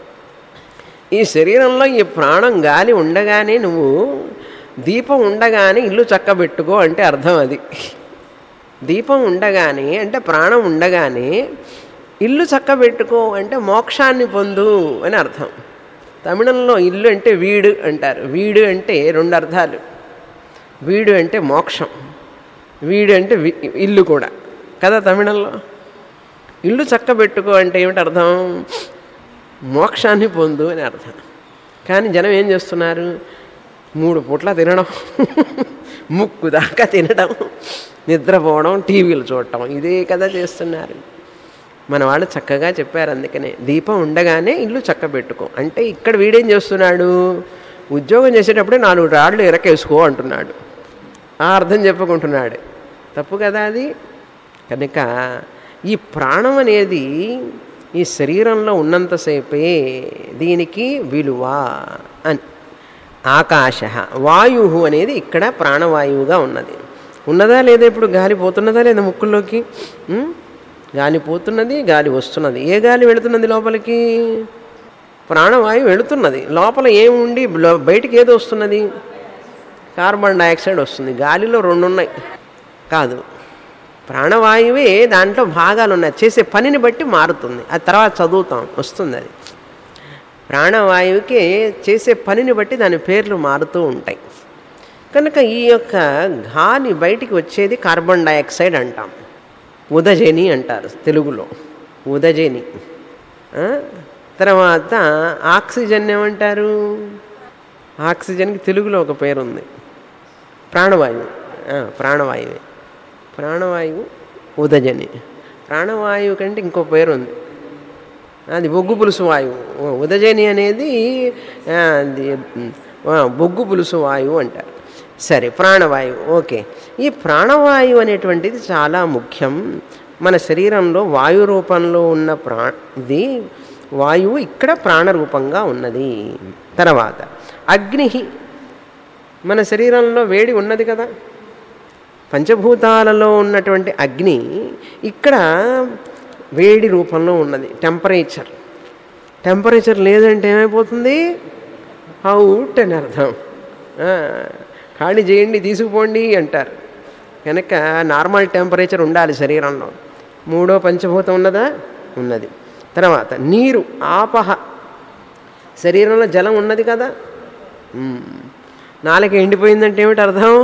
ఈ శరీరంలో ఈ ప్రాణం గాలి ఉండగానే నువ్వు దీపం ఉండగానే ఇల్లు చక్కబెట్టుకో అంటే అర్థం అది. దీపం ఉండగానే అంటే ప్రాణం ఉండగానే ఇల్లు చక్కబెట్టుకో అంటే మోక్షాన్ని పొందు అని అర్థం. తమిళంలో ఇల్లు అంటే వీడు అంటారు. వీడు అంటే రెండు అర్థాలు. వీడు అంటే మోక్షం, వీడు అంటే ఇల్లు కూడా కదా తమిళంలో. ఇల్లు చక్కబెట్టుకో అంటే ఏమిటి అర్థం? మోక్షాన్ని పొందు అని అర్థం. కానీ జనం ఏం చేస్తున్నారు? మూడు పూట్ల తినడం, ముక్కు దాకా తినడం, నిద్రపోవడం, టీవీలు చూడటం, ఇదే కదా చేస్తున్నారు. మన వాళ్ళు చక్కగా చెప్పారు. అందుకనే దీపం ఉండగానే ఇల్లు చక్కబెట్టుకో అంటే ఇక్కడ వీడేం చేస్తున్నాడు? ఉద్యోగం చేసేటప్పుడే నాలుగు రాళ్ళు ఎరకేసుకో అంటున్నాడు. ఆ అర్థం చెప్పుకుంటున్నాడు. తప్పు కదా అది. కనుక ఈ ప్రాణం అనేది ఈ శరీరంలో ఉన్నంతసేపే దీనికి విలువ అని. ఆకాశ వాయు అనేది ఇక్కడ ప్రాణవాయువుగా ఉన్నది. ఉన్నదా లేదా? ఇప్పుడు గాలి పోతున్నదా లేదా ముక్కుల్లోకి? గాలి పోతున్నది, గాలి వస్తున్నది. ఏ గాలి వెళుతున్నది లోపలికి? ప్రాణవాయువు వెళుతున్నది. లోపల ఏముండి బయటికి ఏదో వస్తున్నది? కార్బన్ డైఆక్సైడ్ వస్తుంది. గాలిలో రెండు ఉన్నాయి కాదు, ప్రాణవాయువే దాంట్లో భాగాలు ఉన్నాయి. చేసే పనిని బట్టి మారుతుంది. అది తర్వాత చదువుతాం, వస్తుంది అది. ప్రాణవాయువుకి చేసే పనిని బట్టి దాని పేర్లు మారుతూ ఉంటాయి. కనుక ఈ యొక్క గాలి బయటికి వచ్చేది కార్బన్ డైఆక్సైడ్ అంటాం, ఉదజని అంటారు తెలుగులో, ఉదజని. తర్వాత ఆక్సిజన్ ఏమంటారు? ఆక్సిజన్కి తెలుగులో ఒక పేరు ఉంది, ప్రాణవాయువు. ప్రాణవాయువే ప్రాణవాయువు, ఉదజని. ప్రాణవాయువు కంటే ఇంకో పేరు ఉంది, అది బొగ్గు పులుసు వాయువు. ఉదజని అనేది అది బొగ్గు పులుసు వాయువు అంటారు. సరే, ప్రాణవాయువు. ఓకే, ఈ ప్రాణవాయువు అనేటువంటిది చాలా ముఖ్యం. మన శరీరంలో వాయు రూపంలో ఉన్న ప్రా ఇది వాయువు ఇక్కడ ప్రాణరూపంగా ఉన్నది. తర్వాత అగ్ని, మన శరీరంలో వేడి ఉన్నది కదా, పంచభూతాలలో ఉన్నటువంటి అగ్ని ఇక్కడ వేడి రూపంలో ఉన్నది. టెంపరేచర్ టెంపరేచర్ లేదంటే ఏమైపోతుంది? అవుట్ అని అర్థం. ఖాళీ చేయండి, తీసుకుపోండి అంటారు. కనుక నార్మల్ టెంపరేచర్ ఉండాలి శరీరంలో. మూడో పంచభూతం ఉన్నదా? ఉన్నది. తర్వాత నీరు, ఆపహ, శరీరంలో జలం ఉన్నది కదా. నాలుక ఎండిపోయిందంటే ఏమిటి అర్థం?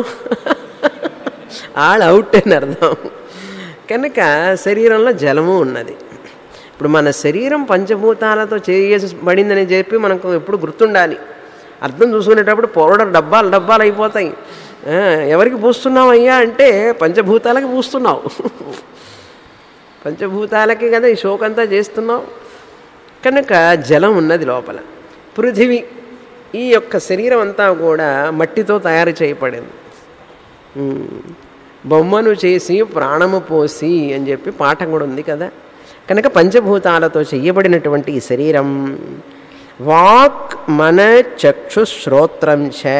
ఆల్ అవుట్ అని అర్థం. కనుక శరీరంలో జలము ఉన్నది. ఇప్పుడు మన శరీరం పంచభూతాలతో చేయబడిందని చెప్పి మనకు ఎప్పుడు గుర్తుండాలి. అర్థం చూసుకునేటప్పుడు పౌడర్ డబ్బాలు డబ్బాలు అయిపోతాయి. ఎవరికి పూస్తున్నావు అయ్యా అంటే పంచభూతాలకి పూస్తున్నావు. పంచభూతాలకి కదా ఈ శోకంతా చేస్తున్నావు. కనుక జలం ఉన్నది లోపల. పృథివీ, ఈ యొక్క శరీరం అంతా కూడా మట్టితో తయారు చేయబడింది. బొమ్మను చేసి ప్రాణము పోసి అని చెప్పి పాఠం కూడా ఉంది కదా. కనుక పంచభూతాలతో చెయ్యబడినటువంటి ఈ శరీరం వాక్ మన చక్షు శ్రోత్రం చ.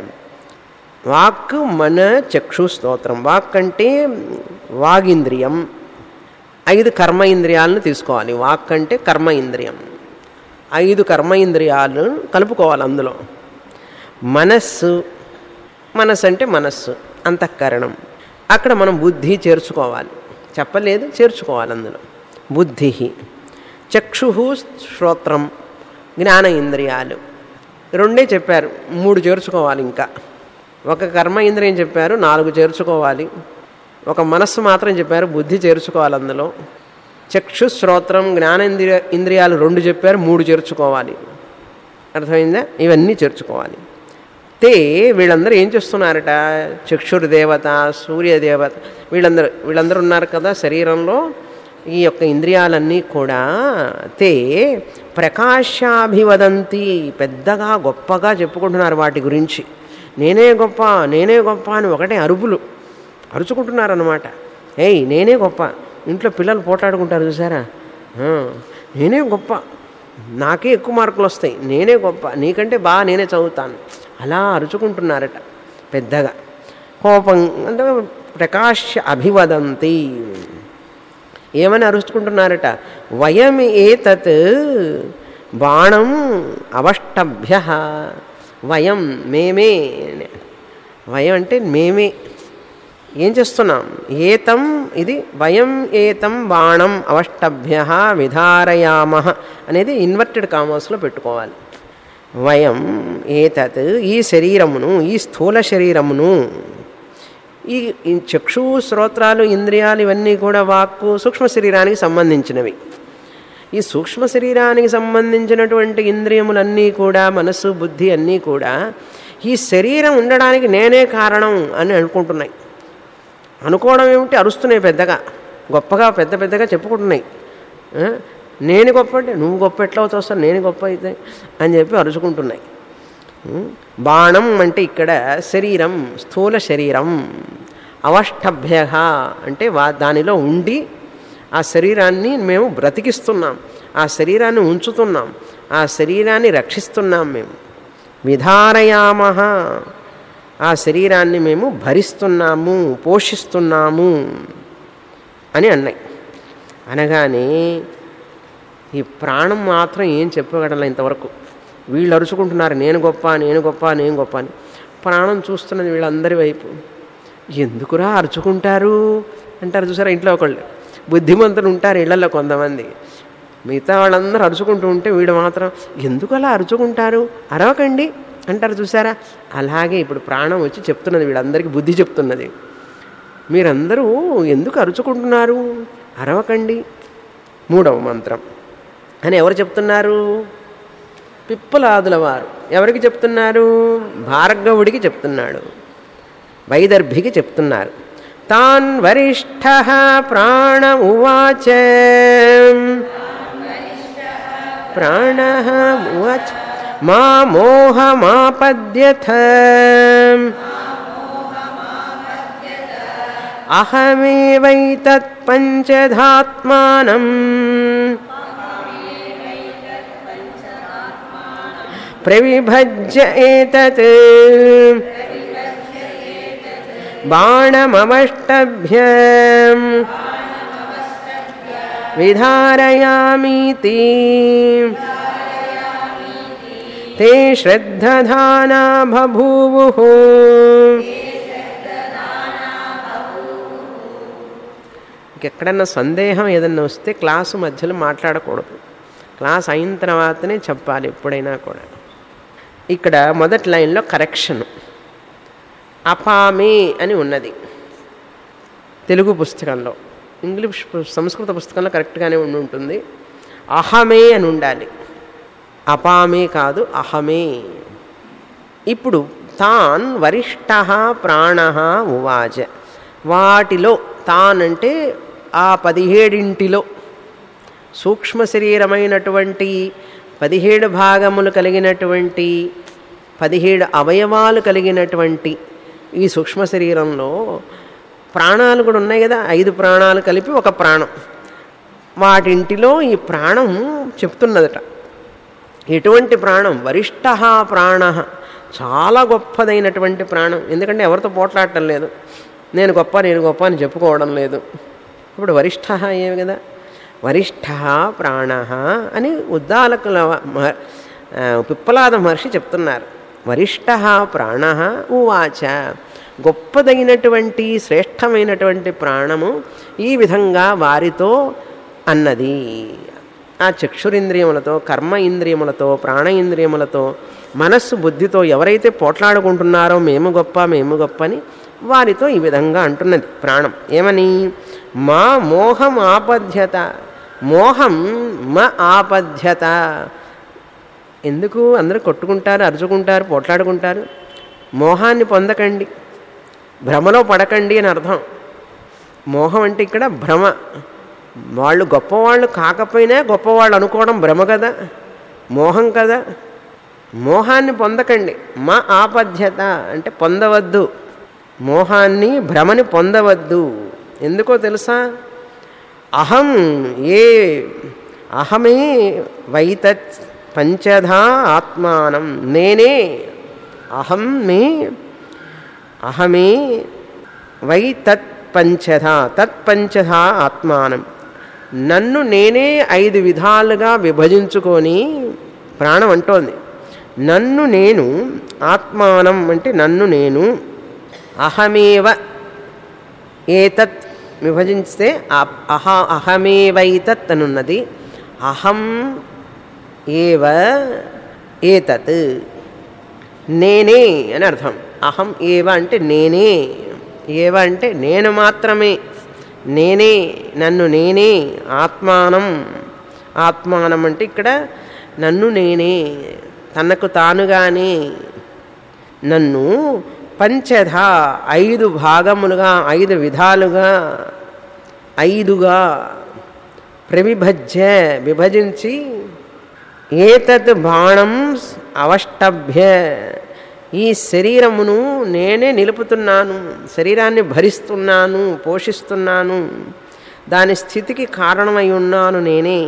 వాక్ మన చక్షు స్తోత్రం. వాక్ అంటే వాగింద్రియం, ఐదు కర్మ ఇంద్రియాలను తీసుకోవాలి. వాక్ అంటే కర్మ ఇంద్రియం, ఐదు కర్మ ఇంద్రియాలను కలుపుకోవాలి అందులో. మనస్సు, మనస్సు అంటే మనస్సు, అంతఃకరణం. అక్కడ మనం బుద్ధి చేర్చుకోవాలి, చెప్పలేదు, చేర్చుకోవాలి అందులో. బుద్ధి, చక్షు శ్రోత్రం, జ్ఞాన ఇంద్రియాలు రెండే చెప్పారు, మూడు చేర్చుకోవాలి. ఇంకా ఒక కర్మ ఇంద్రియం చెప్పారు, నాలుగు చేర్చుకోవాలి. ఒక మనస్సు మాత్రం చెప్పారు, బుద్ధి చేర్చుకోవాలి అందులో. చక్షు శ్రోత్రం జ్ఞానేంద్రియ ఇంద్రియాలు రెండు చెప్పారు, మూడు చేర్చుకోవాలి. అర్థమైందా? ఇవన్నీ చేర్చుకోవాలి. తే వీళ్ళందరూ ఏం చేస్తున్నారట? చక్షుర్దేవత, సూర్యదేవత, వీళ్ళందరూ వీళ్ళందరూ ఉన్నారు కదా శరీరంలో. ఈ యొక్క ఇంద్రియాలన్నీ కూడా తే ప్రకాశాభివదంతి, పెద్దగా గొప్పగా చెప్పుకుంటున్నారు వాటి గురించి. నేనే గొప్ప, నేనే గొప్ప అని ఒకటే అరుపులు అరుచుకుంటున్నారన్నమాట. ఏయ్ నేనే గొప్ప. ఇంట్లో పిల్లలు పోట్లాడుకుంటారు చూసారా, నేనే గొప్ప, నాకే ఎక్కువ మార్కులు వస్తాయి, నేనే గొప్ప, నీకంటే బాగా నేనే చదువుతాను, అలా అరుచుకుంటున్నారట పెద్దగా. కోపం అంటే ప్రకాశ అభివదంతి, ఏమని అరుచుకుంటున్నారట? వయం ఏతత్ బాణం అవష్టభ్య. వయం మేమే, వయం అంటే మేమే ఏం చేస్తున్నాం? ఏతం, ఇది వయం ఏతం బాణం అవష్టభ్య విధారయామ అనేది ఇన్వర్టెడ్ కామర్స్లో పెట్టుకోవాలి. వయం ఏతత్, ఈ శరీరమును, ఈ స్థూల శరీరమును, ఈ చక్షు శ్రోత్రాలు ఇంద్రియాలు ఇవన్నీ కూడా వాక్కు సూక్ష్మ శరీరానికి సంబంధించినవి. ఈ సూక్ష్మ శరీరానికి సంబంధించినటువంటి ఇంద్రియములన్నీ కూడా, మనస్సు బుద్ధి అన్నీ కూడా ఈ శరీరం ఉండడానికి నేనే కారణం అని అనుకుంటున్నాయి. అనుకోవడం ఏమిటి? అరుస్తున్నాయి పెద్దగా, గొప్పగా పెద్ద పెద్దగా చెప్పుకుంటున్నాయి. నేను గొప్ప అంటే నువ్వు గొప్ప ఎట్లా అవుతావు సార్, నేను గొప్ప అయితే అని చెప్పి అరుచుకుంటున్నాయి. బాణం అంటే ఇక్కడ శరీరం, స్థూల శరీరం. అవష్టభ్య అంటే వా దానిలో ఉండి ఆ శరీరాన్ని మేము బ్రతికిస్తున్నాం, ఆ శరీరాన్ని ఉంచుతున్నాం, ఆ శరీరాన్ని రక్షిస్తున్నాం మేము. విధారయామ, ఆ శరీరాన్ని మేము భరిస్తున్నాము, పోషిస్తున్నాము అని అన్నాయి. అనగానే ఈ ప్రాణం మాత్రం ఏం చెప్పగలరా ఇంతవరకు? వీళ్ళు అరుచుకుంటున్నారు నేను గొప్ప, నేను గొప్ప, నేను గొప్ప అని. ప్రాణం చూస్తున్నది వీళ్ళందరి వైపు. ఎందుకురా అరుచుకుంటారు అంటారు చూసారా, ఇంట్లో ఒకళ్ళు బుద్ధిమంతులు ఉంటారు ఇళ్లలో కొంతమంది. మిగతా వాళ్ళందరూ అరుచుకుంటూ ఉంటే వీడు మాత్రం ఎందుకు అలా అరుచుకుంటారు, అరవకండి అంటారు చూసారా. అలాగే ఇప్పుడు ప్రాణం వచ్చి చెప్తున్నది, వీళ్ళందరికీ బుద్ధి చెప్తున్నది. మీరందరూ ఎందుకు అరుచుకుంటున్నారు, అరవకండి. మూడవ మంత్రం అని ఎవరు చెప్తున్నారు? పిప్పలాదుల వారు. ఎవరికి చెప్తున్నారు? భార్గవుడికి చెప్తున్నాడు, వైదర్భికి చెప్తున్నారు. తాన్ వరిష్ఠ ప్రాణ ఉవాచ ప్రాణ ఉవాచ మా మోహమాపద్యథ అహమేవైతత్ పంచధాత్మానం ప్రవిభజ్య ఏతత్ బాణమవష్టభ్య విధారయామీతి తే శ్రద్ధధానా బభూవుః. ఇంకెక్కడన్నా సందేహం ఏదన్నా వస్తే క్లాసు మధ్యలో మాట్లాడకూడదు, క్లాస్ అయిన తర్వాతనే చెప్పాలి ఎప్పుడైనా కూడా. ఇక్కడ మొదటి లైన్లో కరెక్షన్, అపామే అని ఉన్నది తెలుగు పుస్తకంలో. ఇంగ్లీష్ సంస్కృత పుస్తకంలో కరెక్ట్గానే ఉండి ఉంటుంది, అహమే అని ఉండాలి, అపామే కాదు, అహమే. ఇప్పుడు తాన్ వరిష్ఠ ప్రాణ ఉవాచ, వాటిలో తాన్ అంటే ఆ పదిహేడింటిలో సూక్ష్మ శరీరమైనటువంటి పదిహేడు భాగములు కలిగినటువంటి పదిహేడు అవయవాలు కలిగినటువంటి ఈ సూక్ష్మ శరీరంలో ప్రాణాలు కూడా ఉన్నాయి కదా, ఐదు ప్రాణాలు కలిపి ఒక ప్రాణం. వాటింటిలో ఈ ప్రాణం చెప్తున్నదట. ఎటువంటి ప్రాణం? వరిష్ఠ ప్రాణ, చాలా గొప్పదైనటువంటి ప్రాణం. ఎందుకంటే ఎవరితో పోట్లాడటం లేదు, నేను గొప్ప నేను గొప్ప అని చెప్పుకోవడం లేదు. ఇప్పుడు వరిష్ఠ ఏమి కదా, వరిష్ఠ ప్రాణ అని ఉద్దాలకుల పిప్పలాద మహర్షి చెప్తున్నారు. వరిష్ఠ ప్రాణ ఉవాచ, గొప్పదైనటువంటి శ్రేష్టమైనటువంటి ప్రాణము ఈ విధంగా వారితో అన్నది. ఆ చక్షురింద్రియములతో, కర్మ ఇంద్రియములతో, ప్రాణ ఇంద్రియములతో, మనస్సు బుద్ధితో ఎవరైతే పోట్లాడుకుంటున్నారో మేము గొప్ప మేము గొప్ప అని వారితో ఈ విధంగా అంటున్నది ప్రాణం. ఏమని? మా మోహం ఆపద్యత, మోహం మ ఆపద్యత. ఎందుకు అందరూ కొట్టుకుంటారు, అరుచుకుంటారు, పోట్లాడుకుంటారు? మోహాన్ని పొందకండి, భ్రమలో పడకండి అని అర్థం. మోహం అంటే ఇక్కడ భ్రమ. వాళ్ళు గొప్పవాళ్ళు కాకపోయినా గొప్పవాళ్ళు అనుకోవడం భ్రమ కదా, మోహం కదా. మోహాన్ని పొందకండి. మా ఆపద్యత అంటే పొందవద్దు, మోహాన్ని భ్రమని పొందవద్దు. ఎందుకో తెలుసా? అహం ఏ అహమే వైతత్ పంచధా ఆత్మానం, నేనే అహం మే అహమే వై తత్ పంచధా తత్పంచధా ఆత్మానం, నన్ను నేనే ఐదు విధాలుగా విభజించుకొని ప్రాణం అంటోంది. నన్ను నేను, ఆత్మానం అంటే నన్ను నేను, అహమేవ ఏతత్ విభజిస్తే అహ అహమేవైతత్ అనున్నది, అహం ఏవ ఏతత్ నేనే అని అర్థం. అహం ఏవ అంటే నేనే, ఏవ అంటే నేను మాత్రమే, నేనే నన్ను నేనే. ఆత్మానం, ఆత్మానం అంటే ఇక్కడ నన్ను నేనే, తనకు తానుగానే నన్ను పంచధ ఐదు భాగములుగా, ఐదు విధాలుగా, ఐదుగా ప్రవిభజ్య విభజించి, ఏతత్ బాణం అవష్టభ్య ఈ శరీరమును నేనే నిలుపుతున్నాను, శరీరాన్ని భరిస్తున్నాను, పోషిస్తున్నాను, దాని స్థితికి కారణమై ఉన్నాను నేనే.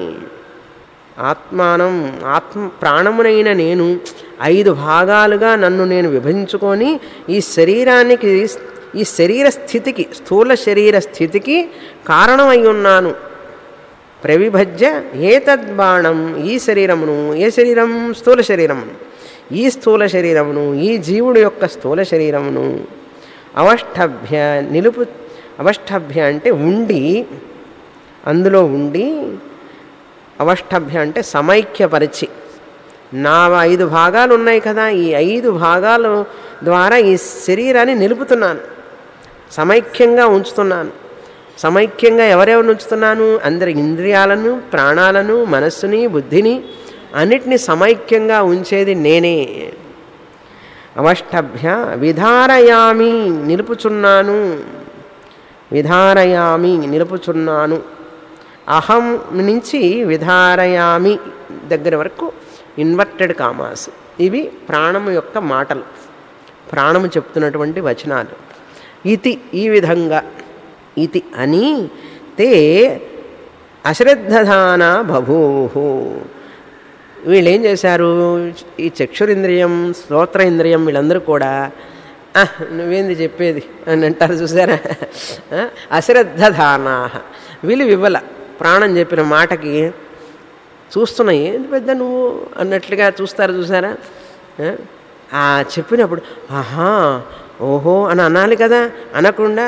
ఆత్మానం ఆత్మ ప్రాణమునైన నేను ఐదు భాగాలుగా నన్ను నేను విభజించుకొని ఈ శరీరానికి, ఈ శరీర స్థితికి, స్థూల శరీర స్థితికి కారణమై ఉన్నాను. ప్రవిభజ్య ఏతద్బాణం ఈ శరీరమును, ఏ శరీరం? స్థూల శరీరమును. ఈ స్థూల శరీరమును, ఈ జీవుడు యొక్క స్థూల శరీరమును అవష్టభ్య నిలుపు, అవష్టభ్య అంటే ఉండి, అందులో ఉండి, అవష్టభ్య అంటే సమైక్యపరిచి, నా ఐదు భాగాలు ఉన్నాయి కదా, ఈ ఐదు భాగాల ద్వారా ఈ శరీరాన్ని నిలుపుతున్నాను, సమైక్యంగా ఉంచుతున్నాను. సమైక్యంగా ఎవరెవరిని ఉంచుతున్నాను? అందరి ఇంద్రియాలను, ప్రాణాలను, మనస్సుని, బుద్ధిని అన్నిటినీ సమైక్యంగా ఉంచేది నేనే. అవష్టభ్య విధారయామి నిలుపుచున్నాను, విధారయామి నిలుపుచున్నాను. అహం నుంచి విధారయామి దగ్గర వరకు ఇన్వర్టెడ్ కామాస్. ఇవి ప్రాణము యొక్క మాటలు, ప్రాణము చెప్తున్నటువంటి వచనాలు. ఇతి ఈ విధంగా, ఇతి అని తే అశ్రద్ధధాన బభూవు. వీళ్ళు ఏం చేశారు? ఈ చక్షురింద్రియం, శ్రోత్రేంద్రియం వీళ్ళందరూ కూడా నువ్వేంది చెప్పేది అని అంటారు చూసారా. అశ్రద్ధధానా, వీళ్ళు వివల ప్రాణం చెప్పిన మాటకి చూస్తున్నాయి, ఏంటి పెద్ద నువ్వు అన్నట్లుగా చూస్తారు చూసారా. ఆ చెప్పినప్పుడు ఆహా ఓహో అని అనాలి కదా, అనకుండా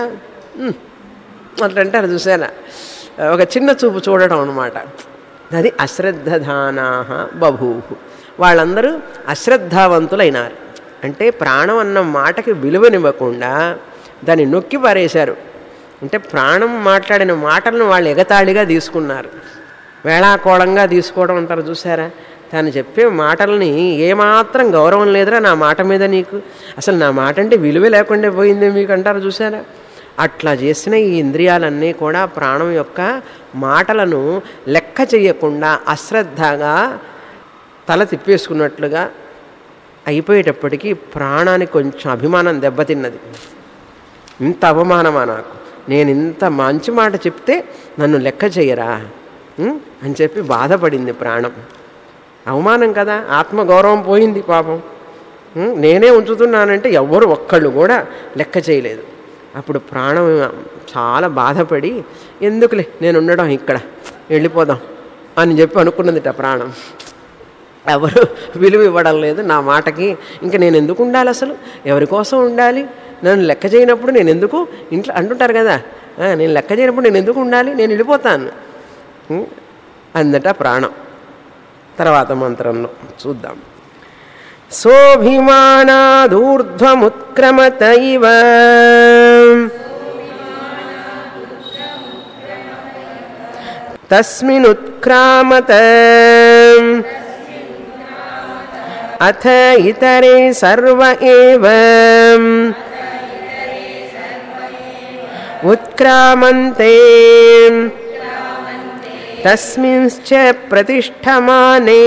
అట్లా అంటారు చూసారా. ఒక చిన్న చూపు చూడటం అన్నమాట. అది అశ్రద్ధధానా బభూవు. వాళ్ళందరూ అశ్రద్ధావంతులైనారు. అంటే ప్రాణం అన్న మాటకి విలువనివ్వకుండా దాన్ని నొక్కి పారేశారు. అంటే ప్రాణం మాట్లాడిన మాటలను వాళ్ళు ఎగతాళిగా తీసుకున్నారు, వేళాకోళంగా తీసుకోవడం అంటారు చూసారా. తను చెప్పే మాటల్ని ఏమాత్రం గౌరవం లేదురా నా మాట మీద నీకు, అసలు నా మాట అంటే విలువ లేకుండా పోయింది మీకు అంటారు చూసారా. అట్లా చేసిన ఈ ఇంద్రియాలన్నీ కూడా ప్రాణం యొక్క మాటలను లెక్క చేయకుండా అశ్రద్ధగా తల తిప్పేసుకున్నట్లుగా అయిపోయేటప్పటికీ ప్రాణానికి కొంచెం అభిమానం దెబ్బతిన్నది. ఇంత అవమానమా నాకు, నేను ఇంత మంచి మాట చెప్తే నన్ను లెక్క చేయరా అని చెప్పి బాధపడింది ప్రాణం. అవమానం కదా, ఆత్మగౌరవం పోయింది పాపం. నేనే ఉంచుతున్నానంటే ఎవ్వరు ఒక్కళ్ళు కూడా లెక్క చేయలేదు. అప్పుడు ప్రాణం చాలా బాధపడి ఎందుకులే నేను ఉండడం ఇక్కడ, వెళ్ళిపోదాం అని చెప్పి అనుకున్నదిట ప్రాణం. ఎవరు విలువ ఇవ్వడం లేదు నా మాటకి, ఇంకా నేను ఎందుకు ఉండాలి, అసలు ఎవరి కోసం ఉండాలి, నన్ను లెక్క చేయనప్పుడు నేను ఎందుకు ఇంట్లో అంటుంటారు కదా, నేను లెక్క చేయనప్పుడు నేను ఎందుకు ఉండాలి, నేను వెళ్ళిపోతాను అందట ప్రాణం. తర్వాత మంత్రంలో చూద్దాం. సోభిమానాదూర్ధ్వముత్క్రమత ఇవ తస్మినుత్క్రామత అథ ఇతరే సర్వ ఏవ ఉత్క్రామంతే తస్మింశ్చ ప్రతిష్ఠమానే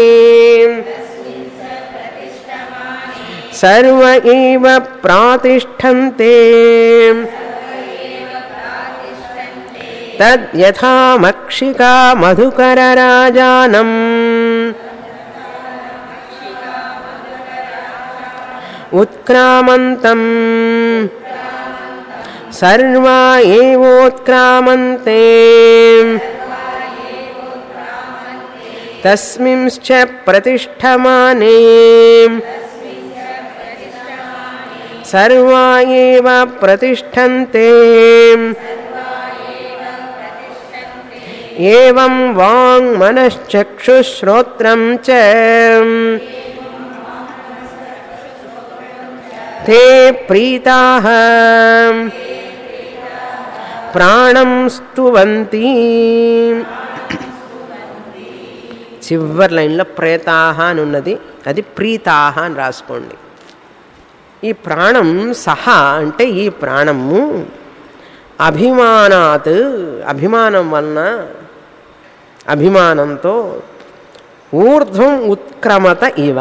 సర్వ ఏవ ప్రాతిష్ఠంతే తద్యథా మక్షికా మధుకరరాజానం ఉత్క్రామంతం సర్వా ఏవోత్క్రామంతే తస్మింశ్చ ప్రతిష్ఠమానే సర్వా ఏవ ప్రతిష్ఠంతే ఏవం వాంగ్ మనశ్చక్షుశ్రోత్రం చ తే ప్రీతాః ప్రాణం స్తువంతి. చివరి లైన్లో ప్రేతాహ అని ఉన్నది, అది ప్రీతాహ అని రాసుకోండి. ఈ ప్రాణం సహా అంటే ఈ ప్రాణము అభిమానాత్, అభిమానం వలన, అభిమానంతో ఊర్ధ్వం ఉత్క్రమత ఇవ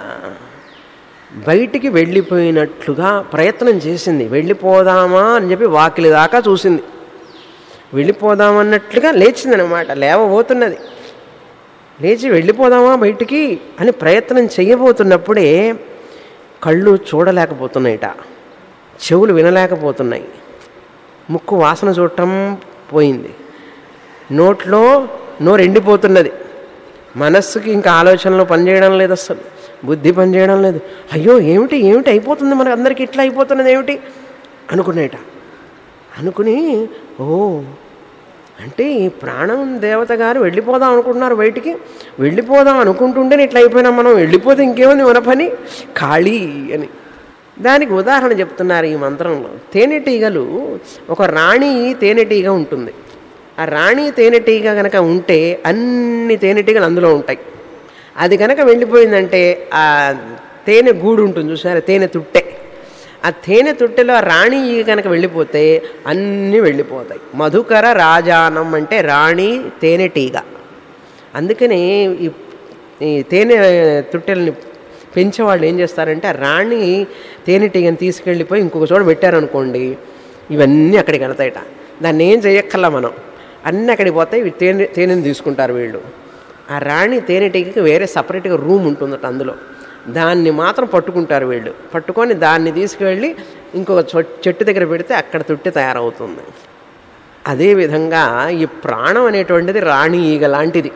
బయటికి వెళ్ళిపోయినట్లుగా ప్రయత్నం చేసింది. వెళ్ళిపోదామా అని చెప్పి వాకిలి దాకా చూసింది, వెళ్ళిపోదామన్నట్లుగా లేచిందనమాట, లేవబోతున్నది. లేచి వెళ్ళిపోదామా బయటికి అని ప్రయత్నం చేయబోతున్నప్పుడే కళ్ళు చూడలేకపోతున్నాయిట, చెవులు వినలేకపోతున్నాయి, ముక్కు వాసన చూడటం పోయింది, నోట్లో నోరు ఎండిపోతున్నది, మనస్సుకి ఇంకా ఆలోచనలు పనిచేయడం లేదు, అసలు బుద్ధి పనిచేయడం లేదు. అయ్యో ఏమిటి ఏమిటి అయిపోతుంది, మనకు అందరికీ ఇట్లా అయిపోతున్నది ఏమిటి అనుకునేట. అనుకుని ఓ అంటే ఈ ప్రాణం దేవత గారు వెళ్ళిపోదాం అనుకుంటున్నారు బయటికి, వెళ్ళిపోదాం అనుకుంటుంటేనే ఇట్లా అయిపోయినాం మనం, వెళ్ళిపోతే ఇంకేముంది మన పని, ఖాళీ అని. దానికి ఉదాహరణ చెప్తున్నారు ఈ మంత్రంలో. తేనెటీగలు, ఒక రాణి తేనెటీగ ఉంటుంది. ఆ రాణి తేనెటీగ కనుక ఉంటే అన్ని తేనెటీగలు అందులో ఉంటాయి. అది కనుక వెళ్ళిపోయిందంటే ఆ తేనె గూడు ఉంటుంది చూసారా, తేనె తుట్టె, ఆ తేనె తుట్టెలో రాణి ఈగ కనుక వెళ్ళిపోతే అన్నీ వెళ్ళిపోతాయి. మధుకర రాజానం అంటే రాణి తేనెటీగ. అందుకని ఈ ఈ తేనె తుట్టెల్ని పెంచేవాళ్ళు ఏం చేస్తారంటే ఆ రాణి తేనెటీగని తీసుకెళ్ళిపోయి ఇంకొక చోట పెట్టారనుకోండి, ఇవన్నీ అక్కడికి వెళ్తాయట. దాన్ని ఏం చేయక్కర్లా మనం, అన్నీ అక్కడికి పోతాయి. తేనె తేనెని తీసుకుంటారు వీళ్ళు. ఆ రాణి తేనెటీగకి వేరే సపరేట్గా రూమ్ ఉంటుందట, అందులో దాన్ని మాత్రం పట్టుకుంటారు వీళ్ళు. పట్టుకొని దాన్ని తీసుకువెళ్ళి ఇంకొక చెట్టు దగ్గర పెడితే అక్కడ తుట్టి తయారవుతుంది. అదేవిధంగా ఈ ప్రాణం అనేటువంటిది రాణి ఈగ లాంటిది.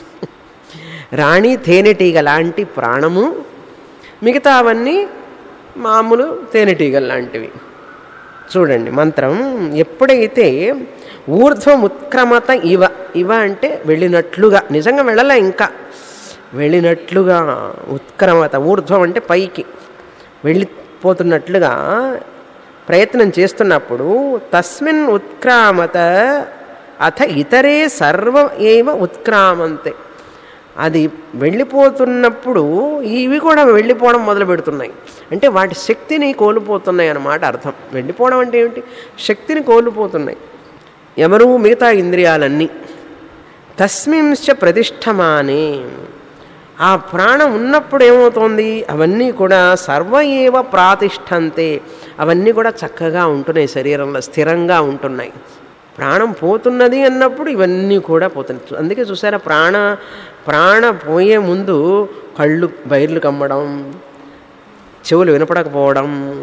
రాణి తేనెటీగ లాంటి ప్రాణము, మిగతా అవన్నీ మామూలు తేనెటీగలు లాంటివి. చూడండి మంత్రం, ఎప్పుడైతే ఊర్ధ్వం ఉత్క్రమత ఇవ, ఇవ అంటే వెళ్ళినట్లుగా, నిజంగా వెళ్ళలే ఇంకా, వెళ్ళినట్లుగా, ఉత్క్రమత ఊర్ధ్వం అంటే పైకి వెళ్ళిపోతున్నట్లుగా ప్రయత్నం చేస్తున్నప్పుడు తస్మిన్ ఉత్క్రామత అథ ఇతరే సర్వ ఏవ ఉత్క్రామంతే. అది వెళ్ళిపోతున్నప్పుడు ఇవి కూడా వెళ్ళిపోవడం మొదలు పెడుతున్నాయి. అంటే వాటి శక్తిని కోల్పోతున్నాయి అన్నమాట అర్థం. వెళ్ళిపోవడం అంటే ఏమిటి? శక్తిని కోల్పోతున్నాయి ఎవరు? మిగతా ఇంద్రియాలన్నీ. తస్మింశ్చ ప్రతిష్టమానే, ఆ ప్రాణం ఉన్నప్పుడు ఏమవుతోంది? అవన్నీ కూడా సర్వ ఏవ ప్రాతిష్టంతే, అవన్నీ కూడా చక్కగా ఉంటున్నాయి, శరీరంలో స్థిరంగా ఉంటున్నాయి. ప్రాణం పోతున్నది అన్నప్పుడు ఇవన్నీ కూడా పోతున్నాయి. అందుకే చూసారా, ప్రాణ ప్రాణ పోయే ముందు కళ్ళు బైర్లు కమ్మడం, చెవులు వినపడకపోవడం,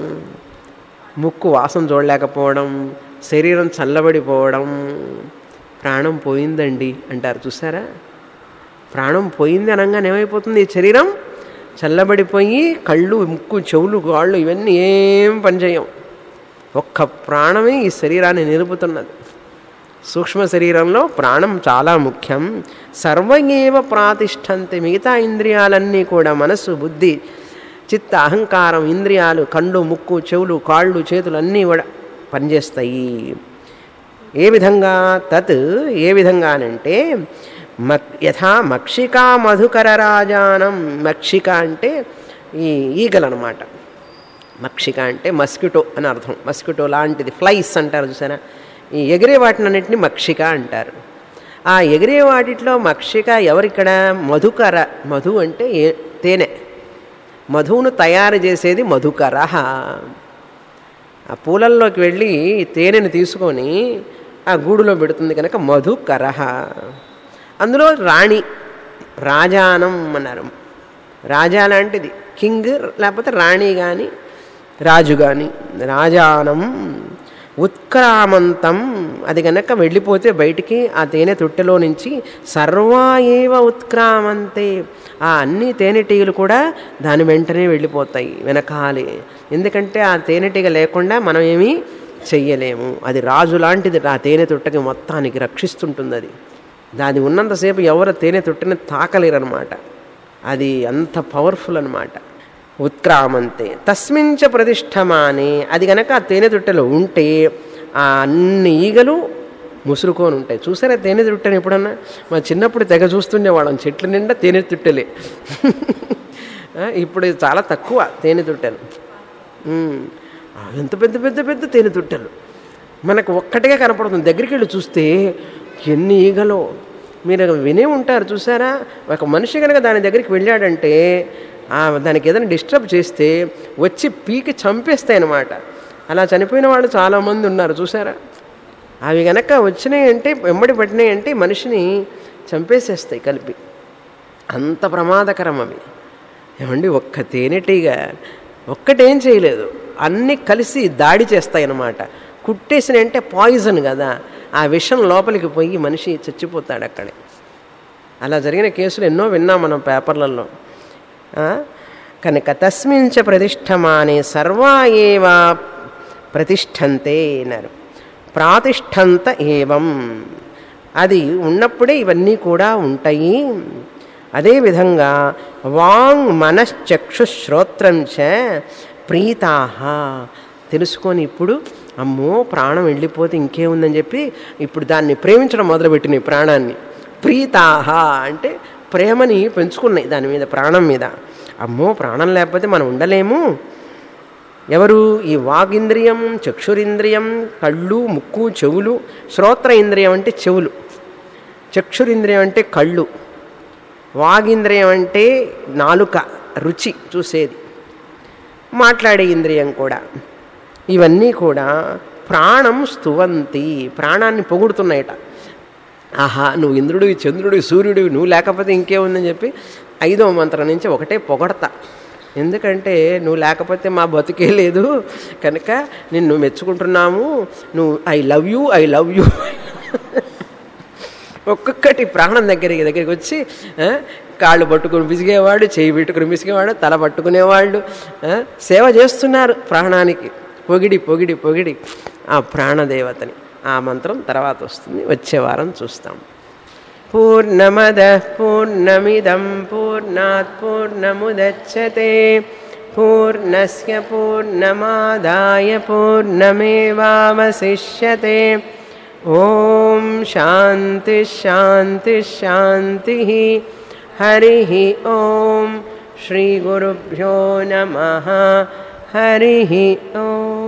ముక్కు వాసన చూడలేకపోవడం, శరీరం చల్లబడిపోవడం, ప్రాణం పోయిందండి అంటారు చూసారా. ప్రాణం పోయింది అనగానే ఏమైపోతుంది? ఈ శరీరం చల్లబడిపోయి కళ్ళు, ముక్కు, చెవులు, కాళ్ళు ఇవన్నీ ఏం పనిచేయం. ఒక్క ప్రాణమే ఈ శరీరాన్ని నిలుపుతున్నది. సూక్ష్మ శరీరంలో ప్రాణం చాలా ముఖ్యం. సర్వయేవ ప్రాతిష్టంతే, మిగతా ఇంద్రియాలన్నీ కూడా మనస్సు, బుద్ధి, చిత్త, అహంకారం, ఇంద్రియాలు, కళ్ళు, ముక్కు, చెవులు, కాళ్ళు, చేతులు అన్నీ కూడా పనిచేస్తాయి. ఏ విధంగా? తత్, ఏ విధంగానంటే మక్ యథా మక్షికా మధుకర రాజానం. మక్షిక అంటే ఈ ఈగలు అన్నమాట. మక్షిక అంటే మస్కిటో అని అర్థం. మస్కిటో లాంటిది, ఫ్లైస్ అంటారు చూసారా. ఈ ఎగిరే వాటిని అన్నింటినీ మక్షిక అంటారు. ఆ ఎగిరే వాటిలో మక్షిక ఎవరిక్కడ? మధుకర. మధు అంటే తేనె, మధువును తయారు చేసేది మధుకర. ఆ పూలల్లోకి వెళ్ళి తేనెను తీసుకొని ఆ గూడులో పెడుతుంది కనుక మధుకర. అందులో రాణి, రాజానం అన్నారు. రాజా లాంటిది, కింగ్ లేకపోతే రాణి కానీ రాజు కానీ. రాజానం ఉత్క్రామంతం, అది కనుక వెళ్ళిపోతే బయటికి ఆ తేనె తొట్టెలో నుంచి సర్వా ఏవ ఉత్క్రామంతే, ఆ అన్ని తేనెటీగలు కూడా దాని వెంటనే వెళ్ళిపోతాయి వెనకాలే. ఎందుకంటే ఆ తేనెటీగ లేకుండా మనం ఏమీ చెయ్యలేము. అది రాజు లాంటిది. ఆ తేనె తొట్టెకి మొత్తానికి రక్షిస్తుంటుంది. అది దాని ఉన్నంతసేపు ఎవరు తేనె తొట్టెని తాకలేరనమాట. అది అంత పవర్ఫుల్ అనమాట. ఉత్క్రామంతే తస్మించ ప్రతిష్టమానే, అది కనుక ఆ తేనె తొట్టెలో ఉంటే ఆ అన్ని ఈగలు ముసురుకొని ఉంటాయి. చూసారా తేనె తొట్టెని ఎప్పుడన్నా? మా చిన్నప్పుడు తెగ చూస్తుండేవాళ్ళం, చెట్ల నిండా తేనె తొట్టెలే. ఇప్పుడు చాలా తక్కువ తేనె తొట్టెలు. ఎంత పెద్ద పెద్ద పెద్ద తేనె తొట్టెలు మనకు ఒక్కటిగా కనపడుతుంది. దగ్గరికి వెళ్ళి చూస్తే ఎన్ని ఈగలో. మీరు వినే ఉంటారు చూసారా, ఒక మనిషి కనుక దాని దగ్గరికి వెళ్ళాడంటే దానికి ఏదైనా డిస్టర్బ్ చేస్తే వచ్చి పీకి చంపేస్తాయి అన్నమాట. అలా చనిపోయిన వాళ్ళు చాలామంది ఉన్నారు చూసారా. అవి కనుక వచ్చినాయంటే, వెంబడి పట్టినాయంటే మనిషిని చంపేసేస్తాయి కలిపి. అంత ప్రమాదకరం అవి. ఏమండి, ఒక్క తేనెటీగ ఒక్కటేం చేయలేదు, అన్నీ కలిసి దాడి చేస్తాయి అన్నమాట. కుట్టేసిన అంటే పాయిజన్ కదా, ఆ విషం లోపలికి పోయి మనిషి చచ్చిపోతాడు అక్కడే. అలా జరిగిన కేసులు ఎన్నో విన్నాం మనం పేపర్లలో. కనుక తస్మించ ప్రతిష్టమానే సర్వా ఏవ ప్రతిష్టంతే అన్నారు. ప్రాతిష్టంత ఏవం అది ఉన్నప్పుడే ఇవన్నీ కూడా ఉంటాయి. అదేవిధంగా వాంగ్ మనశ్చక్షుశ్రోత్రం చ ప్రీతాహ తెలుసుకొని ఇప్పుడు అమ్మో ప్రాణం వెళ్ళిపోతే ఇంకేముందని చెప్పి ఇప్పుడు దాన్ని ప్రేమించడం మొదలుపెట్టినాయి ప్రాణాన్ని. ప్రీతాహ అంటే ప్రేమని పెంచుకున్నాయి దాని మీద, ప్రాణం మీద. అమ్మో ప్రాణం లేకపోతే మనం ఉండలేము. ఎవరు? ఈ వాగింద్రియం, చక్షురింద్రియం, కళ్ళు, ముక్కు, చెవులు. శ్రోత్ర ఇంద్రియం అంటే చెవులు, చక్షురింద్రియం అంటే కళ్ళు, వాగింద్రియం అంటే నాలుక రుచి చూసేది, మాట్లాడే ఇంద్రియం కూడా. ఇవన్నీ కూడా ప్రాణం స్తువంతి, ప్రాణాన్ని పొగుడుతున్నాయట. ఆహా నువ్వు ఇంద్రుడివి, చంద్రుడివి, సూర్యుడివి, నువ్వు లేకపోతే ఇంకేముందని చెప్పి ఐదవ మంత్రం నుంచి ఒకటే పొగడతా. ఎందుకంటే నువ్వు లేకపోతే మా బతుకే లేదు కనుక నిన్ను మెచ్చుకుంటున్నాము, నువ్వు I love you I love you ఒక్కొక్కటి ప్రాణం దగ్గరికి దగ్గరికి వచ్చి కాళ్ళు పట్టుకుని పిసిగేవాడు, చేయి పెట్టుకుని పిసిగేవాడు, తల పట్టుకునేవాళ్ళు సేవ చేస్తున్నారు ప్రాణానికి. పొగిడి పొగిడి పొగిడి ఆ ప్రాణదేవతని. ఆ మంత్రం తర్వాత వస్తుంది, వచ్చే వారం చూస్తాం. పూర్ణమద పూర్ణమిదం పూర్ణాత్ పూర్ణముదచ్యతే పూర్ణస్య పూర్ణమాదాయ పూర్ణమేవావశిష్యతే. ఓం శాంతి శాంతి శాంతి. హరి ఓం శ్రీ గురుభ్యో నమః. హరి ఓం.